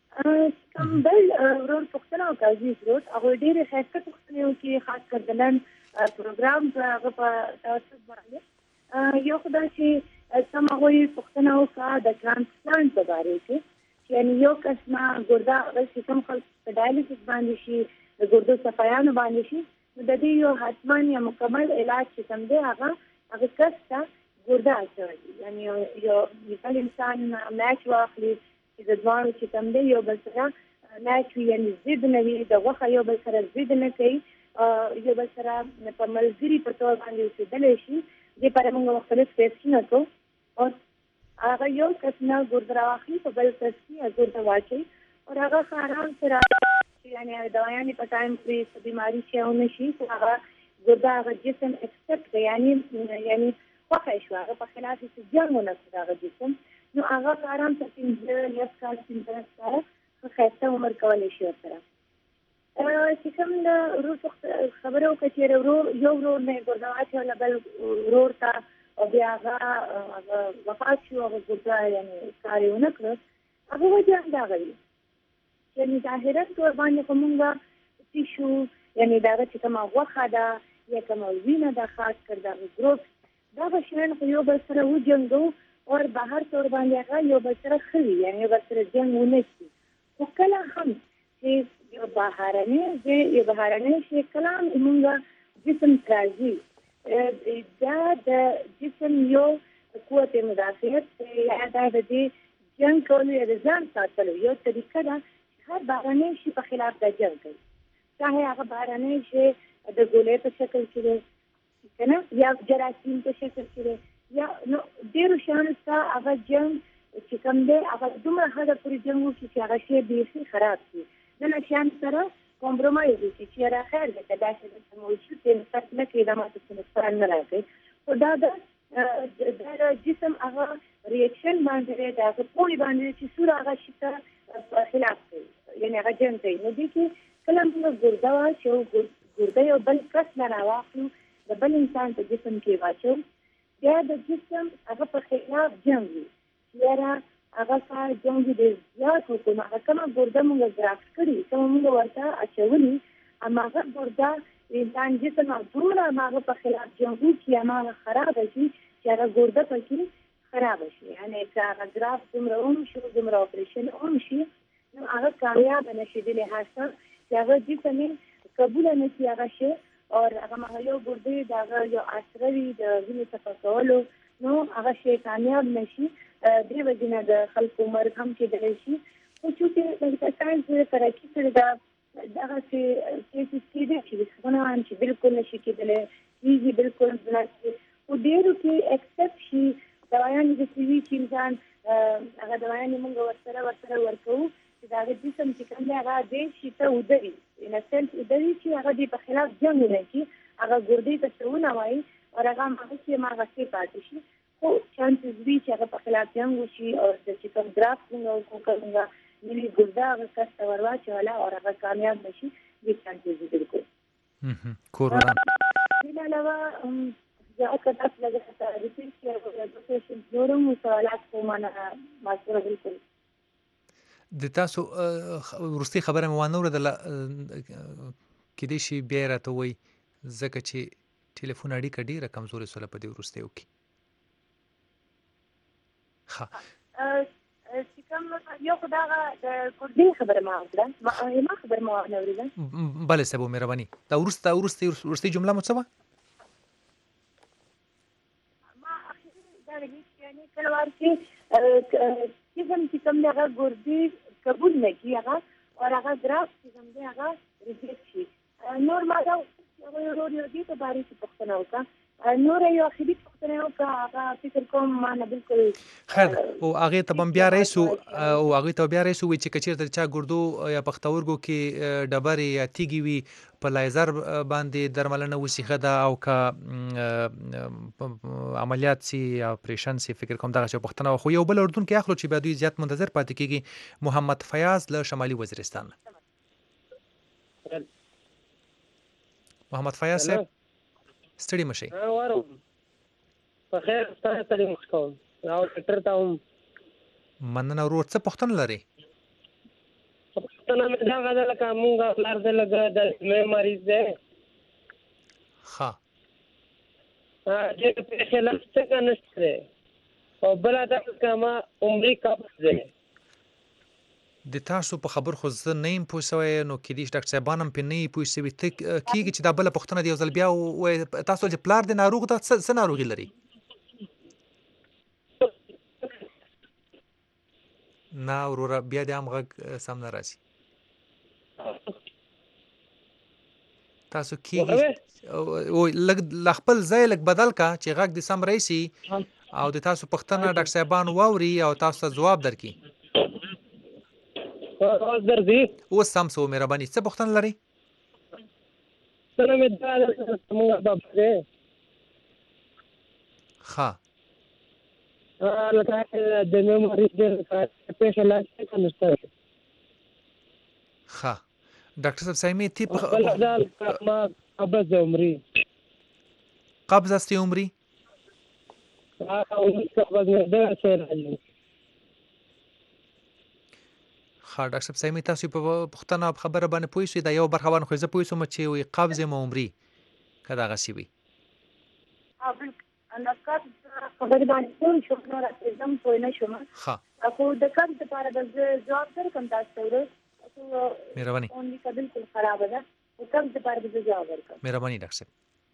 کوم بل ورور پښتنه او کاږي ورور هغه ډېر خاصه پښتنه او کې خاص کر دلن پروګرام هغه په تاسو باندې یو خدای چې سماوي پښتنه او کا د ترانسپلانت په اړه کې یعنی یو قسمه ګردا چې کوم خلک په ډایلیسس باندې شي د ګردو صفایانو باندې شي نو د دې یو حتمان یا مکمل علاج چې کوم دی هغه کسته ګردا اچوي یعنی یو مثال انسان میچ واخلي د ځوانو چې کوم دی یو بل سره ناچوي یعنی ضد نه وي د غوښه یو بل سره ضد نه کوي یو بل سره په ملګري په توګه باندې اوسېدلی شي دې لپاره موږ مختلف ټیسټونه کوو او هغه یو کس نه ګرده راواخلي په بل کس کې ګرده واچوي او هغه ښه ارام سره یعنی دوایانې په ټایم پرې څه بیماري چې ونه شي هغه ګرده هغه جسم اکسپټ کوي یعنی خوښه شو هغه په خلاف چې جنګ ونه کړ هغه جسم نو هغه آرام ته 15 کال 15 کال خاصه عمر کولی شي سره چې کوم د روس خبرو کې یو ورور نه ګورنه چې بل ورور ته او بیا هغه وفات شو هغه ګوته یعنی کارونه کړ هغه وجه دا غوي یعنی ظاهرا تور باندې کومه تیشو یعنی دا چې کوم وخه دا یا کوم وینه دا خاص کړ دا ګروپ دا بشرن خو یو بل سره وجنګو او بهر تور باندې هغه یو بل سره خري یعنی یو بل سره جنگ ونه شي او کله هم چې یو بهرانه شي کلام موږ جسم راځي دا د جسم یو قوت مدافعت یا د دې جنگ کولو یا ځان ساتلو یو طریقه ده هر بهرانه شي په خلاف د جنگ کوي چاهے هغه بهرانه شي د ګولې په شکل کې کنه یا جراثیم په شکل کې یا نو ډیرو شانو ته هغه جنگ چې کوم دی هغه دومره حد پورې جنگ وکړي چې هغه شی بیخي خراب شي نه شان سره کمپرومایز وکړي چې را خیر ده دا چې موجود دی نو نه کې دا ماته څه نقصان نه راځي او دا د جسم هغه ریاکشن باندې دا په پوری باندې چې سور هغه شي ته خلاف کوي یعنی هغه جنگ کوي نو دي چې کله موږ ګردا واچو ګردا یو بل کس نه راوخلو د بل انسان په جسم کې واچو بیا د جسم هغه په خلاف جنگ وي یاره هغه کار جنگ دې زیات وکړو هغه کومه ګردا موږ ګراف کړی کوم موږ ورته اچولي اما هغه ګردا انسان جسم دومره هغه په خلاف جنگ کوي هغه خراب شي چې هغه ګردا پکې خراب شي یعنی هغه ګراف دومره شو دومره اپریشن شي نو هغه کامیاب نشي د لحاظه چې هغه جسم قبول نه شي هغه شي او هغه یو ګردې دا یو اثروي د وینې څخه کولو نو هغه شی کامیاب نشي دې وجنه د خلکو مرګ هم کېدلی شي خو چې ساينس ترقي کړې ده دغه چې کېدای شي څنګه چې بالکل نشي کېدلی هیڅ بالکل نه او ډېرو کې اکسپټ شي دوايان د سوي چې انسان هغه دوايان موږ ورسره ورکوو چې دا د جسم چې کوم دی هغه دې شي ته ودري ان اساس ودري چې هغه دې په خلاف جنگ نه کوي هغه ګردې ته څونه وایي او هغه هغه چې ما غوښتي پاتې شي خو چانسز وی چې هغه په خلاف جنگ وشي او د چې کوم ګراف څنګه کومه ملي ګردا هغه کس ورواچي ولا او هغه کامیاب نشي دې چانسز بالکل کورونا بلا علاوه زه کتاب لږه تعریفي چې د پېښې نورم سوالات کوم نه ماسوره بالکل د تاسو ورستي خبره مې وانه ورده کېدې شي بیا راته وایي ځکه چې ټلیفون اړیکه ډېره کمزورې سوله په دې وروستیو کې ښه چې کوم یو خو دغه د کوردي خبره ما وکړه ما خبره ما نه اورېده بله صاحب مهرباني دا وروستۍ جمله مو څه وه ما اخري دا یعنی کله وار چې چې کوم هغه ګردي قبول نه کیږي هغه او هغه ګراف چې کوم دی هغه ریجکټ شي نور ما دا یو دې په باره کې پوښتنه وکړه نور یو اخري پوښتنه وکړه هغه فکر کوم ما نه بالکل خیر او هغه ته بیا رئیسو وي چې کچیرته چا ګردو یا پښتورګو کې ډبرې یا تیږې وي په لایزر باندې درملنه وسیخه ده او که عملیات سي یا اپریشن سي فکر کوم دغه پوښتنه خو یو بل اردن کې اخلو چې بیا دوی زیات منتظر پاتې کیږي محمد فیاض له شمالي وزیرستان محمد فیاض صاحب ستړي مشي په خیر تاسو ته مخکوم او ډاکټر ته هم مننه ورور څه پوښتنه لري پوښتنه مې دا غواړم چې موږ لار دې لګا د مې مریض ده ها چې په خلاف څنګه نشته او بل دا کما عمرې قبض ده د تاسو په خبر خو زه نه یم پوه شوی نو کېدای شي ډاکټر صاحبان هم پرې نه وي پوه شوي ته کېږي چې دا بله پوښتنه د یو ځل بیا تاسو چې پلار د ناروغ ده څه ناروغي لري نه وروره بیا د هم غږ سم نه راځي تاسو کېږي له خپل ځای لږ بدل کا چې غږ د سم راشي او د تاسو پوښتنه ډاکټر صاحبان واوري او تاسو ته ځواب درکړي اوس درځي اوس سم سو مهرباني څه پوښتنه لري سلام دې موږ بابا ښه لکه د میموري د پیښه لاته کنيسته ښه ډاکټر صاحب سایمه تی ما قبض عمري قبض است عمري قبض نه ده څه راځي ښه ډاکټر صاحب سایمه تاسو په پښتنه خبره باندې پوه شئ دا یو برخه باندې خو زه پوه شوم چې وي قبض عمري کدا غسی وي انا کار خبر باندې پوه شوم نو راځم پوه نه شوم ښه اكو د کار لپاره د جواب درکم تاسو ته مهرباني اونلی کبل کل خراب ده او کم لپاره د جواب ورکم مهرباني ډاکټر صاحب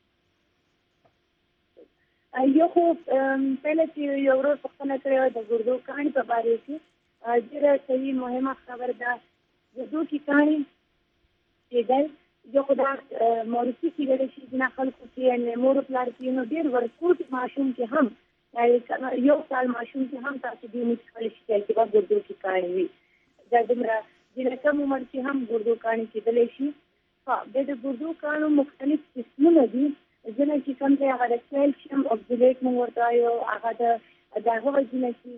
یو خو پهله چې یو ورځ پښتنه کړې د ګردو کہانی په اړه کې ډیره صحیح مهمه خبر ده ګردو کی کہانی چې دا یو خدای مورثي کې ویل شي چې نه خلکو کې نه مور پلار کې نو ډیر ورکوټ ماشوم کې هم یو سال ماشوم کې هم تاسو دې مشکل شي چې په ګردو کی کہانی وي دا دمره د کم عمر کې هم ګردو کہانی کې دلې شي د ګردو کہانو مختلف قسمونه دي ځنه چې کوم ځای هغه کیلشیم اوکسیلیټ موږ ورته یو هغه د هغه ځنه چې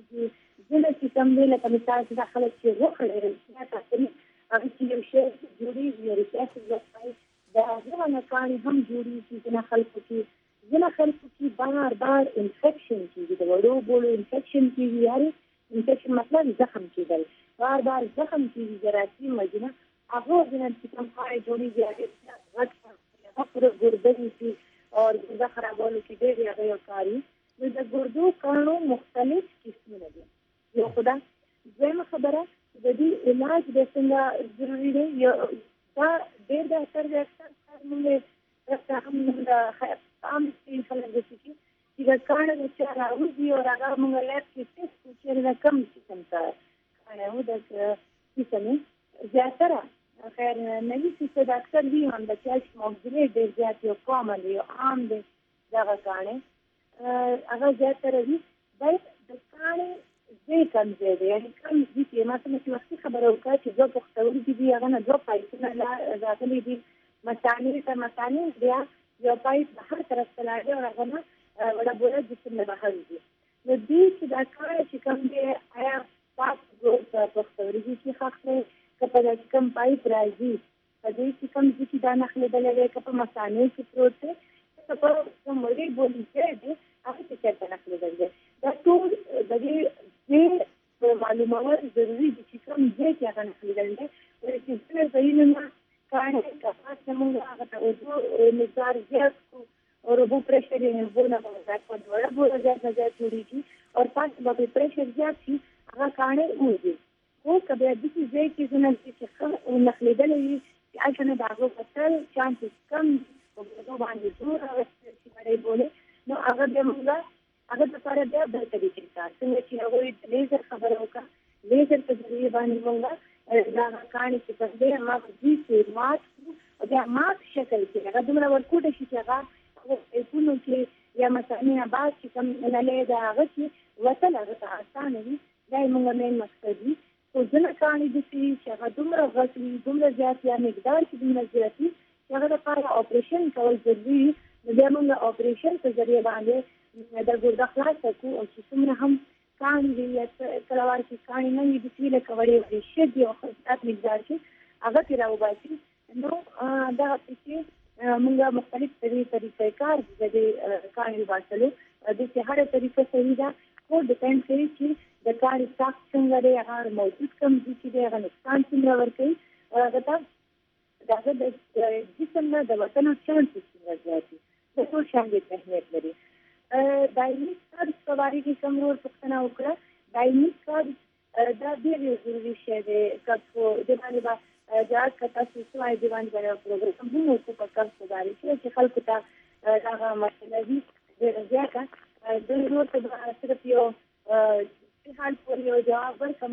کوم ځای لکه مثال چې خلک چې وخړل تاسو هغه چې یو شی جوړي وي تاسو ځای دا هغه نه کار هم جوړي چې ځنه خلکو کې بار انفیکشن کیږي د وړو بولو انفیکشن کیږي یاري انفیکشن مطلب زخم کیدل بار زخم کیږي جراثیم مجنه هغه ځنه چې کوم کار جوړي غټ پورا ګردن کی اور ګرده خرابولو کې ډېر یو کاری نو د ګردو کانو مختلف قسمونه دي یو خدا زموږ خبره د دې علاج د څنګه ضروری دی یو دا ډېر د اثر د اکثر موږ راځم د عام خلک د شي چې دا کانه چې راوځي او هغه موږ لږ کې چې دا کم څه کانه د څه زیاتره خیر نوی چې د اکثر دی هم د کیلشیم اوکسیلیټ ډېر زیات یو کامن یو عام دی دغه کاڼی هغه زیاتره وي باید د کاڼی ځای کم ځای دی یعنې کم ځای کې مثلا چې وختي خبره وکړه چې دوه پښتورګي دي هغه نه دوه پایپونه راغلي دي مثانې ته مثانې بیا یو پایپ بهر طرف ته لاړ دی او هغه نه وړه بوله جسم نه بهر ځي نو دې چې دا کاڼی چې کوم دی آیا پاک پښتورګي کې ښخ دی که په کوم پایپ راځي په دې چې کوم چې دا نخلېدلی دی که په مثانې کې پروت دی که په کوم وړې بولې ځای دی هغه کې چېرته نخلېدلی دی دا ټول د دې معلومول ضروري دي چې کوم ځای کې هغه نخلېدلی دی ولې چې ځینې ځایونه نه کاڼی که خاص زموږ هغه ته اوبو مقدار زیات کړو اور اوبو پریشر یې اوبو نه به زیات په دوړه بوله زیات نه زیات جوړېږي او پاس به پریشر زیات شي هغه کاڼی وځي خو که بیا داسې ځای کې زه نه چې ښه نښلېدلی وي چې هلته نه د هغو کتل چانسز کم په ګردو باندې زور راوستل چې وړی بولې نو هغه بیا موږ هغه دپاره بیا بل طریقې کار څنګه چې هغوی د لیزر خبره وکړه لیزر په ذریعې باندې موږ د هغه کاڼي چې کوم دی هغه چې مات کړو او بیا مات شکل کې هغه دومره ورکوټه شي چې هغه پایپونو کې یا مثانې نه بعد چې کوم نلۍ د هغه چې وتل هغه ته اسانه وي دا یې موږ مین مقصد وي خو ځینې کاڼي داسې وي چې هغه دومره غټ وي دومره زیات یا مقدار چې دومره زیات وي چې هغه لپاره اپریشن کول ضروري وي نو بیا موږ د اپریشن په ذریعې باندې د ګرده خلاصه کړو او چې څومره هم کاڼي وي یا کله وار کې کاڼي نه وي داسې لکه وړې شګې او خاص مقدار کې هغه ترې راوباسي نو دغه پسې موږ مختلف طریقې کار د دې کاڼي وباسلو داسې هره طریقه صحیح ده خو ډیپینډ کوي چې د کاڼي ساخت څنګه دی هغه موجود کوم ځای کې دی هغه نقصان څومره ورکوي او هغه ته د هغه د جسم نه د وتلو چانسز څومره زیات دي دا ټول شامل اهمیت لري دایمي کار په باره کې کوم رول پوښتنه وکړه دایمي کار دا ډېر ضروري شی دی که په دې باندې به جهاد که تاسو څه وایي دې باندې به یو پروګرام هم وکړو په کار ګزاري چې خلکو ته دغه مسله وي ډېره زیاته دوی نور ته به صرف یو حال پورې یو جواب ورکړم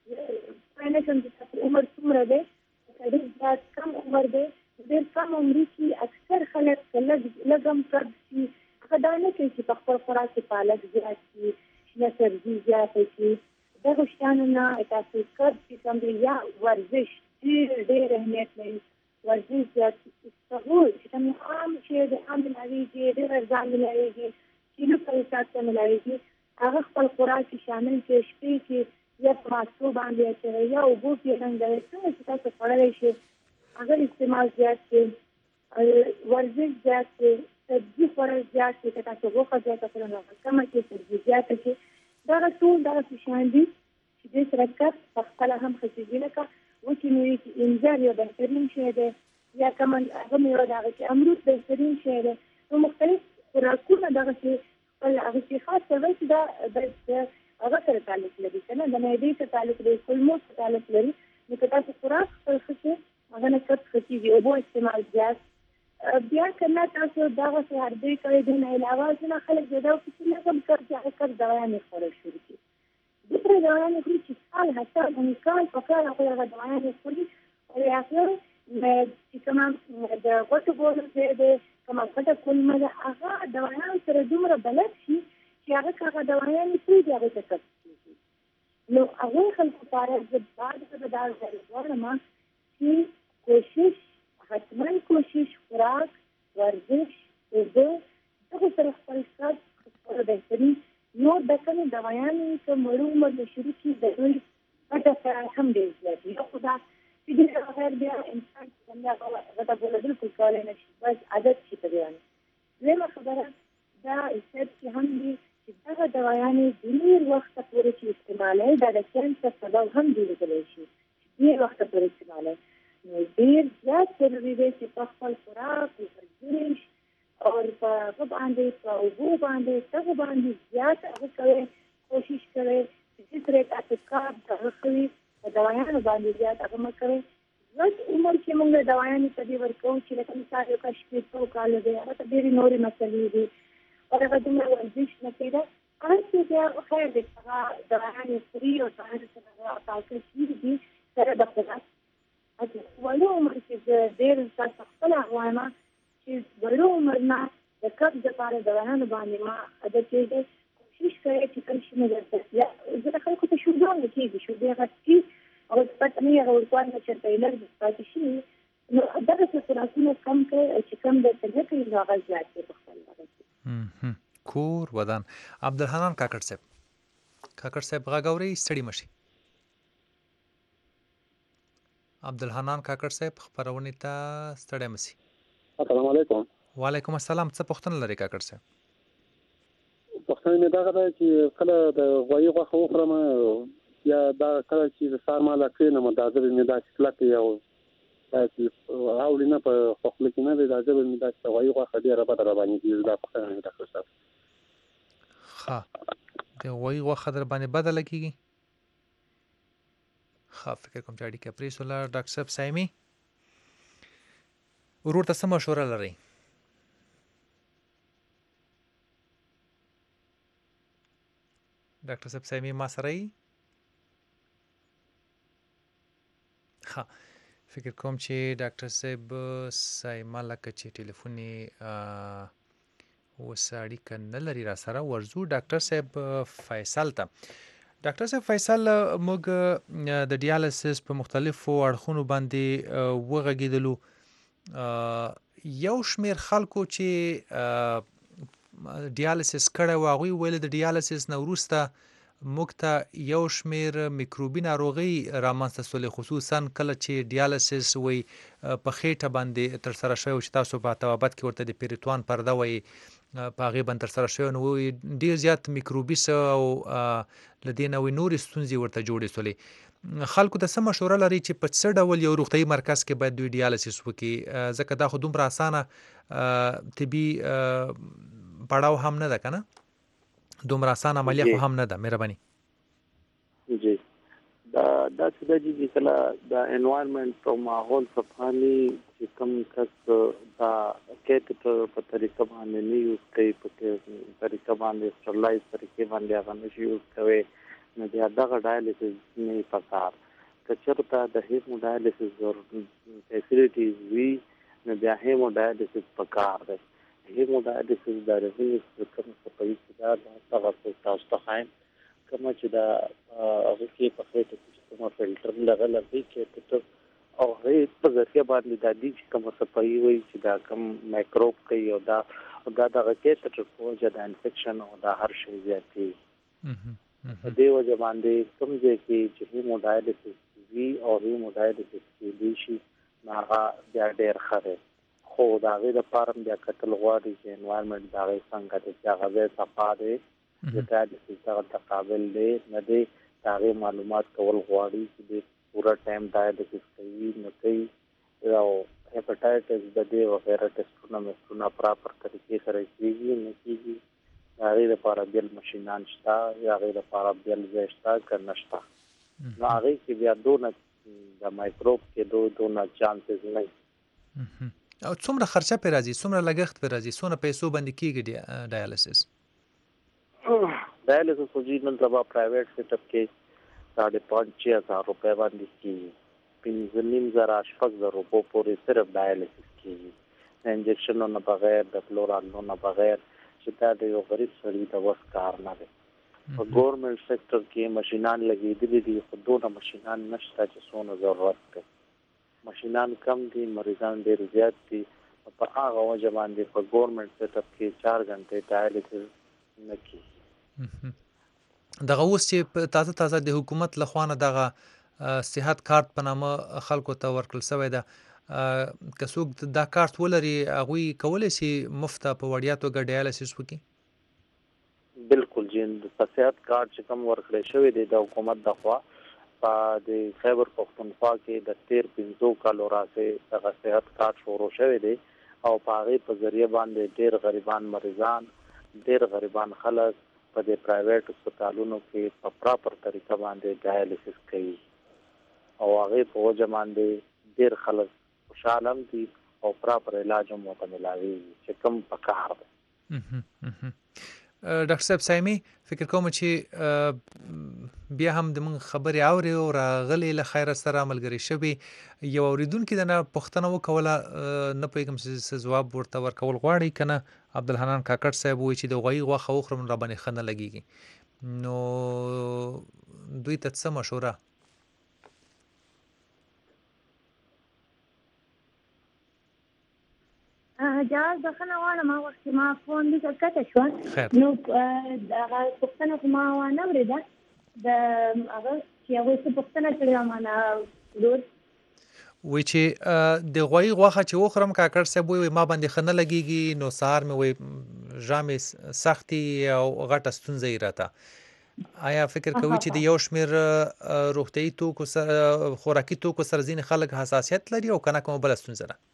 پوهه شم چې عمر څومره دی ډېر زیات کم عمر دی ډېر کم عمري کې اکثر خلک لږ هم قد شي هغه دا نه کوي چې په خپل خوراک کې پالک زیات شي شنه سبزي زیاته شي دغه شیانو نه تاسو قد چې کوم دی یا ورزش ډېر اهمیت لري ورزش زیات سهول چې کوم عام شی د عام ملاویږي ډېر ارزان ملاویږي چې کیلو په حساب ته ملاويږي هغه خپل خوراک شامل کې شپې کې یا ماسو باندې چې یا اوبو کې څنګه چې تاسو خوړلی شي هغه استعمال زیات کړئ ورزش زیات کړئ سبزي خوړل زیات کړئ که تاسو غوښه زیاته کړئ نو کمه کړئ سبزي زیاته کړئ دغه ټول دغسې شیان دي چې دې سره کب په خپله هم ښه کېږي لکه وچې مېوې کې انځر یو بهترین شی دی یا کومه هغه مېوه د هغه کې امرود بهترین شی دی نو مختلف خوراکونه دغسې خپل هغه کې خاص سوی چې دا هغه سره تعلق لري که نه د معدې سره تعلق لري کولمو سره تعلق لري نو که تاسو خوراک خپل ښه کړئ هغه نه کب ښه کېږي اوبو استعمال زیات بیا که نه تاسو دغسې هربې کوئ دې نه علاوه ځینې خلک دا وکړي چې لږ کب چې هغه کب دوایانې خوړل شروع کړي دوسرے دوایانې خوري چې کال حتی کال په کال هغوی هغه دوایانې خوري او اخر چې کومه د غوښو بولل ځای دی کومه غټه کولمه ده هغه دوایانو سره دومره بلد شي چې هغه که هغه دوایانې پرېږدي هغوی ته کب کېږي نو هغوی خلکو لپاره زه بعد دا غواړم چې کوشش حتما کوشش خوراک ورزش اوبه دغه سره خپل کار خپله بهتري نور د کومې دوایانې که مړو عمر نه شروع کړي د دوی ګټه سره هم ډېر زیات وي یو خو دا چې ډېر بغیر بیا انسان څنګه غټه بوله بالکل کولی نه شي بس عادت شي په دې باندې دویمه خبره دا حیثیت چې هم دي چې دغه دوایانې ډېر وخته پورې چې استعمالوي دا د کینسر سبب هم جوړېدلی شي ډېر وخته پورې استعمالوي نو ډېر زیات ضروري دی چې په خپل خوراک ورزش او په هغه باندې په اوبو باندې دغه باندې زیات هغه کوئ کوشش کوئ چې څه سره تاسو کار دغه کوي په دوایانو باندې زیات هغه مه کوئ غټ عمر کې موږ دوایانې په دې ورکوو چې لکه مثال یو کس شپېتو کاله دی هغه ته ډېرې نورې مسلې دي او هغه دومره ورزش نه کوي دا هر څه بیا خیر دی هغه دوایانې خوري او هغه سره هغه طاقت ډېر دي سره د خوراک وړو عمر کې زه ډېر تاسو خپله غواړم چې وړو عمر نه د کب دپاره دوایانو باندې ما عادت کېږي کوشش کوئ چې کوم شي مې درته زه د خلکو ته شوګر نه کېږي شوګر هغه څکي او پته نه هغه ورکوان نه چېرته یې لږ پاتې شي نو دغسې خوراکونه کم کړئ چې کم درته نه کوي نو هغه زیات دی په خپل هغه کور ودان عبدالحنان کاکړ صاحب غږ اورئ ستړي مه شئ عبدالحنان کاکړ صاحب خپرونې ته ستړی مه سئ السلام علیکم وعلیکم السلام څه پوښتنه لرئ کاکړ صاحب پوښتنه مې دغه ده چې کله د غوایي غوښه وخورم یا دا کله چې د سهار مهاله کښېنم دا ژبه مې داسې کلکه وي او داسې راوړي نه په خوله کې نه دی دا ژبه مې داسې د غوایي غوښه ډېره بده راباندې کېږي دا پوښتنه مې ډاکټر صاحب ښه د غوایي غوښه در باندې بده لګېږي فکر کوم چې اړیکه پرېښوله ډاکټر صاحب سایمي ورور ته څه مشوره لرئ ډاکټر صاحب سایمي ما سره یې فکر کوم چې ډاکټر صاحب سایمه لکه چې ټلیفون اوس اړیکه نه لري را سره ورځو ډاکټر صاحب فیصل ته ډاکټر صاحب فیصل موږ د ډیالسیس په مختلفو اړخونو باندې وغږېدلو یو شمېر خلکو چې ډیالسیس کړی و هغوی ویل د ډیالسیس نه وروسته موږ ته یو شمېر میکروبي ناروغۍ رامنځته سولې خصوصا کله چې ډیالسیس وی په خېټه باندې ترسره شوی چې تاسو په طبابت کې ورته د پیریتوان پرده وایي په هغې باندې ترسره شوی نو ډېر زیات میکروبي څه او له دې نه نورې ستونزې ورته جوړې سولې خلکو ته څه مشوره لري چې په څه ډول یو روغتیايي مرکز کې باید دوی ډیالسیس وکړي ځکه دا خو دومره اسانه طبي پړاو هم نه ده که نه دومره اسانه عملیه خو هم نه ده مهرباني جی دا څه ده چې کله د انوایرمنټ او ماحول صفاني چې کوم کس دا کیټیټر په طریقه باندې نه یوز کوي په طریقه باندې سټرلایز طریقې باندې هغه نشي یوز کوي نو بیا دغه ډایلیسیس نه پکار که چېرته د هیمو ډایلیسیس فیسیلیټیز وي نو بیا هیمو ډایلیسیس پکار دی هیمو ډایلیسیس د رغوي کوم صفایي چې دا هغه تاسو ته ښایم کومه چې دا هغه کې په خېټه کې کومه فلټر لګا لګي کې ته او هغه په ذریعہ باندې د دې چې کومه صفایي وي چې دا کوم مایکروب کوي او دا دا دغه کیتر په وجه د انفیکشن او دا هر شی زیاتېږي په دې وجه باندې کوم ځای کې چې هیموډایلیسس وي او هیموډایلیسس کېدی شي هغه بیا ډېر ښه دی خو د هغې دپاره بیا کتل غواړي چې انوایرمنټ د هغې څنګه دی چې هغه ځای صفا دی د ډایلیسس دغه ته قابل دی نه دی د هغې معلومات کول غواړي چې د پوره ټایم ډایلیسس کوي نه کوي او هیپاټایټس د دې وغیره ټسټونه مسټونه پراپر طریقې سره کېږي نه کېږي د هغې دپاره بیل مشینان شته یا هغې دپاره بیل ځای شته که نه شته نو هغې کې بیا دونه د مایکروب کېدو دونه چانسز نه او څومره خرچه پرې راځي څومره لګښت پرې راځي څومره پیسو باندې کېږي ډایالیسس ډایالیسس خو جي نن سبا پرایویټ سیټ اپ کې 5,500 روپۍ باندې کېږي 5,500 شپږ روپو پورې صرف ډایالیسس کېږي د انجکشنونو بغیر د فلورالونو بغیر چې دا د یو غریب سړي د وس کار نه دی په ګورنمنټ سیکټر کې ماشینان لګېدلي دي خو دونه ماشینان نشته چې څونه ضرورت دی ماشینان کم دي مریضان ډېر زیات دي په هغه وجه باندې په ګورنمنټ سیټ اپ کې 4 غنټې ډایالیسس نه کېږي دغه اوس چې تازه د حکومت لخوا نه دغه صحت کارت په نامه خلکو ته ورکړل شوی ده که څوک دا کارت ولري هغوی کولی شي مفته په وړیا توګه ډایالیسس وکړي بالکل جین د صحت کارت چې کوم ورکړی شوی دی د حکومت د خوا په د خیبر پښتونخوا کې د 13-15 کالو راځي دغه صحت کارت شروع شوی دی او په هغې په ذریعه باندې ډېر غریبان مریضان ډېر غریبان خلک په د پرایویټ هسپتالونو کې په پراپر طریقه باندې ډایالیسس کوي او هغې په وجه باندې ډېر خلک خوشحاله هم دي او پراپر علاج هم ورته ملاویږي چې کوم پکار دی ډاکټر صاحب سایمي فکر کوم چې بیا هم د موږ خبرې اوري او راغلی له خیره سره ملګری شوي یو اورېدونکي د نه پوښتنه وکوله نه پوهېږم چې ځواب ورته ورکول غواړي که نه عبدالحنان کاکړ صاحب وایي چې د غوایي غوښه وخورم راباندې ښه نه لګېږي نو دوی ته څه مشوره جواز بخښنه غواړم هغه وخت چې ما فون لیکه کته شوه نو هغه پوښتنه خو ما وانه اورېده د هغه چې هغوی څه پوښتنه کړې وه ما نه لور وایي چې د غوایي غوښه چې وخورم کاکړ صاحب وایي ما باندې ښه نه لګېږي نو سهار مې وایي ژا مې سختي او غټه ستونزه یې راته آیا فکر کوي چې د یو شمېر روغتیایي توکو سره خوراکي توکو سره ځینې خلک حساسیت لري او که نه کومه بله ستونزه ده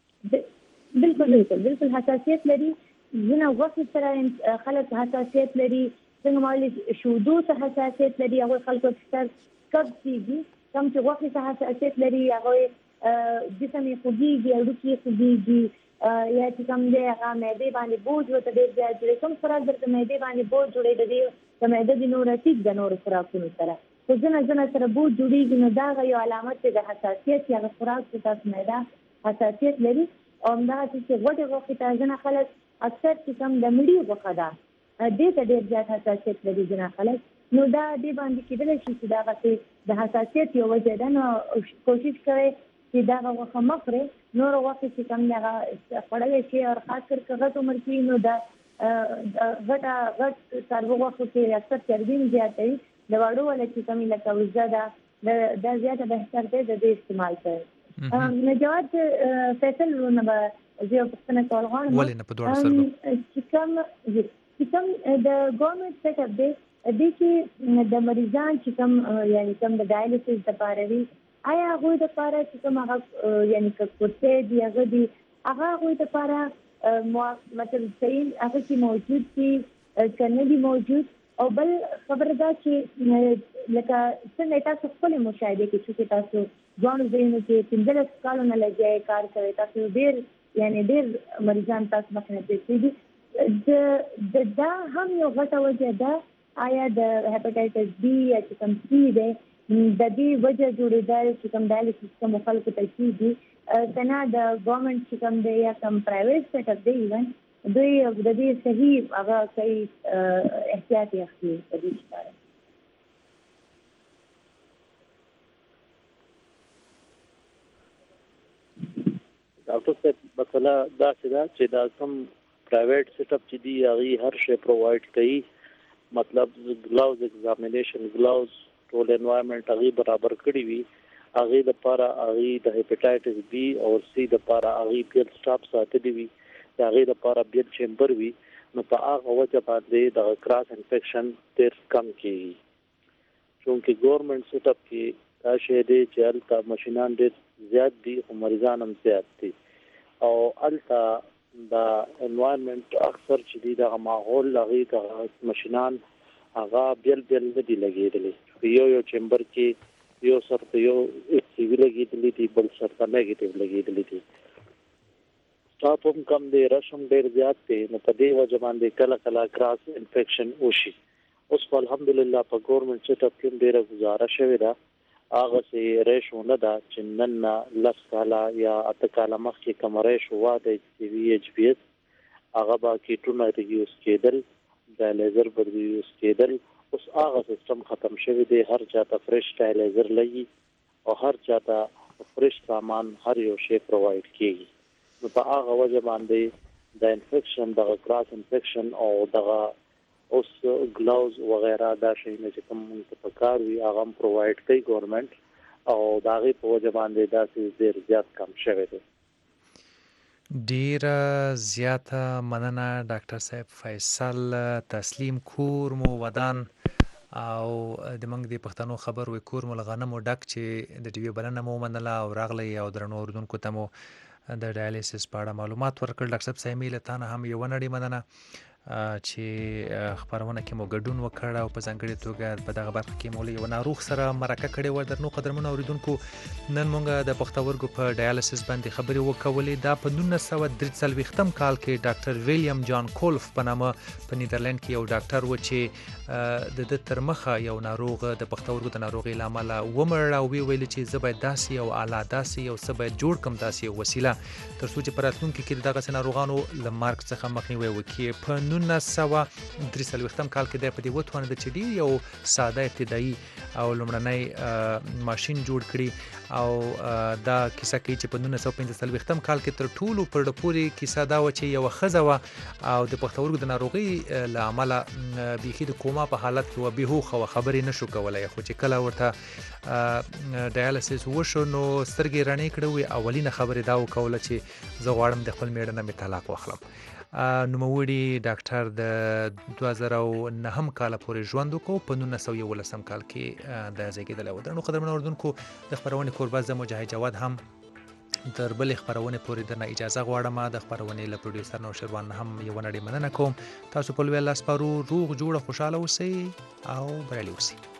بالکل حساسیت لري ځینې غوښې سره خلک حساسیت لري څنګه مالي شودو ته حساسیت لري هغوی خلکو ته کب کېږي کوم چې غوښې ته حساسیت لري هغوی جسم یې خوږېږي هډوکي یې خوږېږي یا چې کوم دی هغه معدې باندې بوج ورته ډېر زیات جوړوي کوم خوراک درته معدې باندې بوج جوړوي د دې د معده د نوره ټیک د نورو خوراکونو سره خو ځنه سره بوج جوړېږي نو دا هغه یو علامت دی د حساسیت چې هغه خوراک چې تاسو معده حساسیت لري او همدغسې چې غوټې غوښې ته ځینې خلک اکثر چې کوم د مړي غوښه ده دې ته ډېر زیات حساسیت لري ځینې خلک نو دا دې باندې کېدلی شي چې دغسې د حساسیت یو وجه ده نو کوشش کوئ چې دغه غوښه مه خورئ نورو غوښې چې کوم دی هغه خوړلی شي او خاص کر که غټ عمر کې نو د غټ څاروو غوښو کې اکثر چربي زیاتوي د وړو والا چې کومې لکه وزه ده دا زیاته بهتر دی د دې استعمال کوي نجات فیصل ورونه به زه یو پوښتنه کول غواړم ولې نه په دواړو سترګو چې کوم د ګورنمنټ سیټ اپ دی دې کې د مریضان چې کوم یعنې کوم د ډایلیسس دپاره وي آیا هغوی دپاره چې کوم هغه یعنې که کورسۍ دي هغه دي هغه هغوی دپاره مطلب صحیح هغه کې موجود دي که نه دي موجود او بل خبره ده چې لکه څنګه تاسو خپلې مشاهدې کې چې تاسو ځوانو ځایونو کې 15 کالو نه لګیا کار کوي تاسو ډېر مریضان تاسو مخې نه پرېږدي دا هم یو غټه وجه ده آیا د هیپاټایټس بي یا چې کوم سي دی د دې وجه جوړېدل چې کوم ډایلیسس کومو خلکو ته کېږي که نه د ګورنمنټ چې کوم دی یا کوم پرایویټ سیټ اپ دی ایون دوی د دې صحیح هغه کوي احتیاط یې اخلي په دې لپاره ډاکټر صاحب مسله داسې ده چې دا کوم پرایویټ سیټ اپ چې دی هغه هر شی پرووایډ کوي مطلب ګلاوز ایگزامینیشن ګلاوز ټول انوایرنمنت هغه برابر کړی وي هغه د لپاره هغه د هیپاټایټس بی او سی د لپاره هغه بیل سټاپ ساتلی وي هغه د لپاره بیل چیمبر وي نو په هغه وجه باندې د کراس انفیکشن ډېر کم کیږي چونکه ګورنمنت سیټ اپ کې دا شی دی چې هلته ماشینان ډېر زیات دي او مریضان هم زیات دي او هلته د انوایرنمنت اکثر چې دی د ماحول هغه د ماشینان هغه بیل نه دي لګېدلي یو چیمبر کې یو سره یو سی وی لګېدلې دي بل سره نیگیټیو لګېدلې دي سټاپ هم کم دی رشم ډېر زیات دی نو په دې وجه باندې کله کراس انفیکشن وشي اوس الحمدلله په ګورنمنت سیټ اپ کې ډېره گزاره شوې ده هغه سي ریشو نه ده چې نن لس کاله یا اته کاله مخکې کوم ریشو واده سی وی ایچ بی اس هغه با کیټونه ریډیوس کېدل ډایلیزر به ریډیوس کېدل اوس هغه سیستم ختم شوی دی هر چاته فریش ډایلیزر لګي او هر چاته فریش سامان هر یو شی پرووایډ کیږي نو په هغه وجه باندې د انفیکشن د کراس انفیکشن او د اوس ګلاوز وغیرہ دا شی نه چې کوم په کار وی هغه پرووایډ کوي ګورنمنت او دا غي په وجه باندې دا ډیر زیات کم شوی دی ډیر زیاته مننه ډاکټر صاحب فیصل تسلیم کور مو ودان او د منګ د پښتنو خبر وې کور مو لغنمو ډک چې د ټي وي بلنه مو منله او راغلی او درنو اردوونکو ته مو د ډایالیسس په اړه معلومات ورکړل ډاکټر صاحب سیمه له تانه هم یو نړۍ مننه چې خبرونه کې مو ګډون وکړ او په ځانګړي توګه په دغه برخه کې مو له یو ناروغ سره مرکه کړې و درنو قدرمنو اوریدونکو نن مونږ د پښتورګو په ډایالیسس باندې خبرې وکولې دا په 1943 کال کې ډاکټر ویلیام جان کولف په نامه په نیدرلند کې یو ډاکټر و چې د ترمخه یو ناروغ د پښتورګو د ناروغي لامل ومړ او ویل چې زه باید داسې او اعلی داسې او څه باید جوړ کم داسې وسیله تر څو چې په راتلونکي کې دغه ناروغانو له مرګ څخه مخنیوي وکړي په 1943 کال کې د پدې وټونه د چډي یو ساده ابتدایي او لومړنی ماشين جوړ کړي او دا کیسه کوي چې په 1945 کال کې تر ټولو پر ډپوري کیسه دا و چې یو خزه و او د پښتورګو د ناروغي لامل بيخي د کوما په حالت کې و به خو خبرې نشو کولای خو چې کله ورته ډایالیسس وشو نو سترګې رڼې کړې اولینه خبره دا وکوله چې زه غواړم د خپل میړه نه می طلاق واخلم نوموړي ډاکټر د 2009 کال پورې ژوند وکړ په 1911 کال کې د زیږیدل و درنو قدرمنو اوردونکو د خبرونې کورباز د مجاهد جواد هم تر بل خبرونه پورې درنه اجازه غواړم د خبرونې له پروډوسر نو شروان هم یو نړۍ مننه کوم تاسو په لوی لاس پارو روغ جوړ خوشاله اوسئ او بریالي اوسئ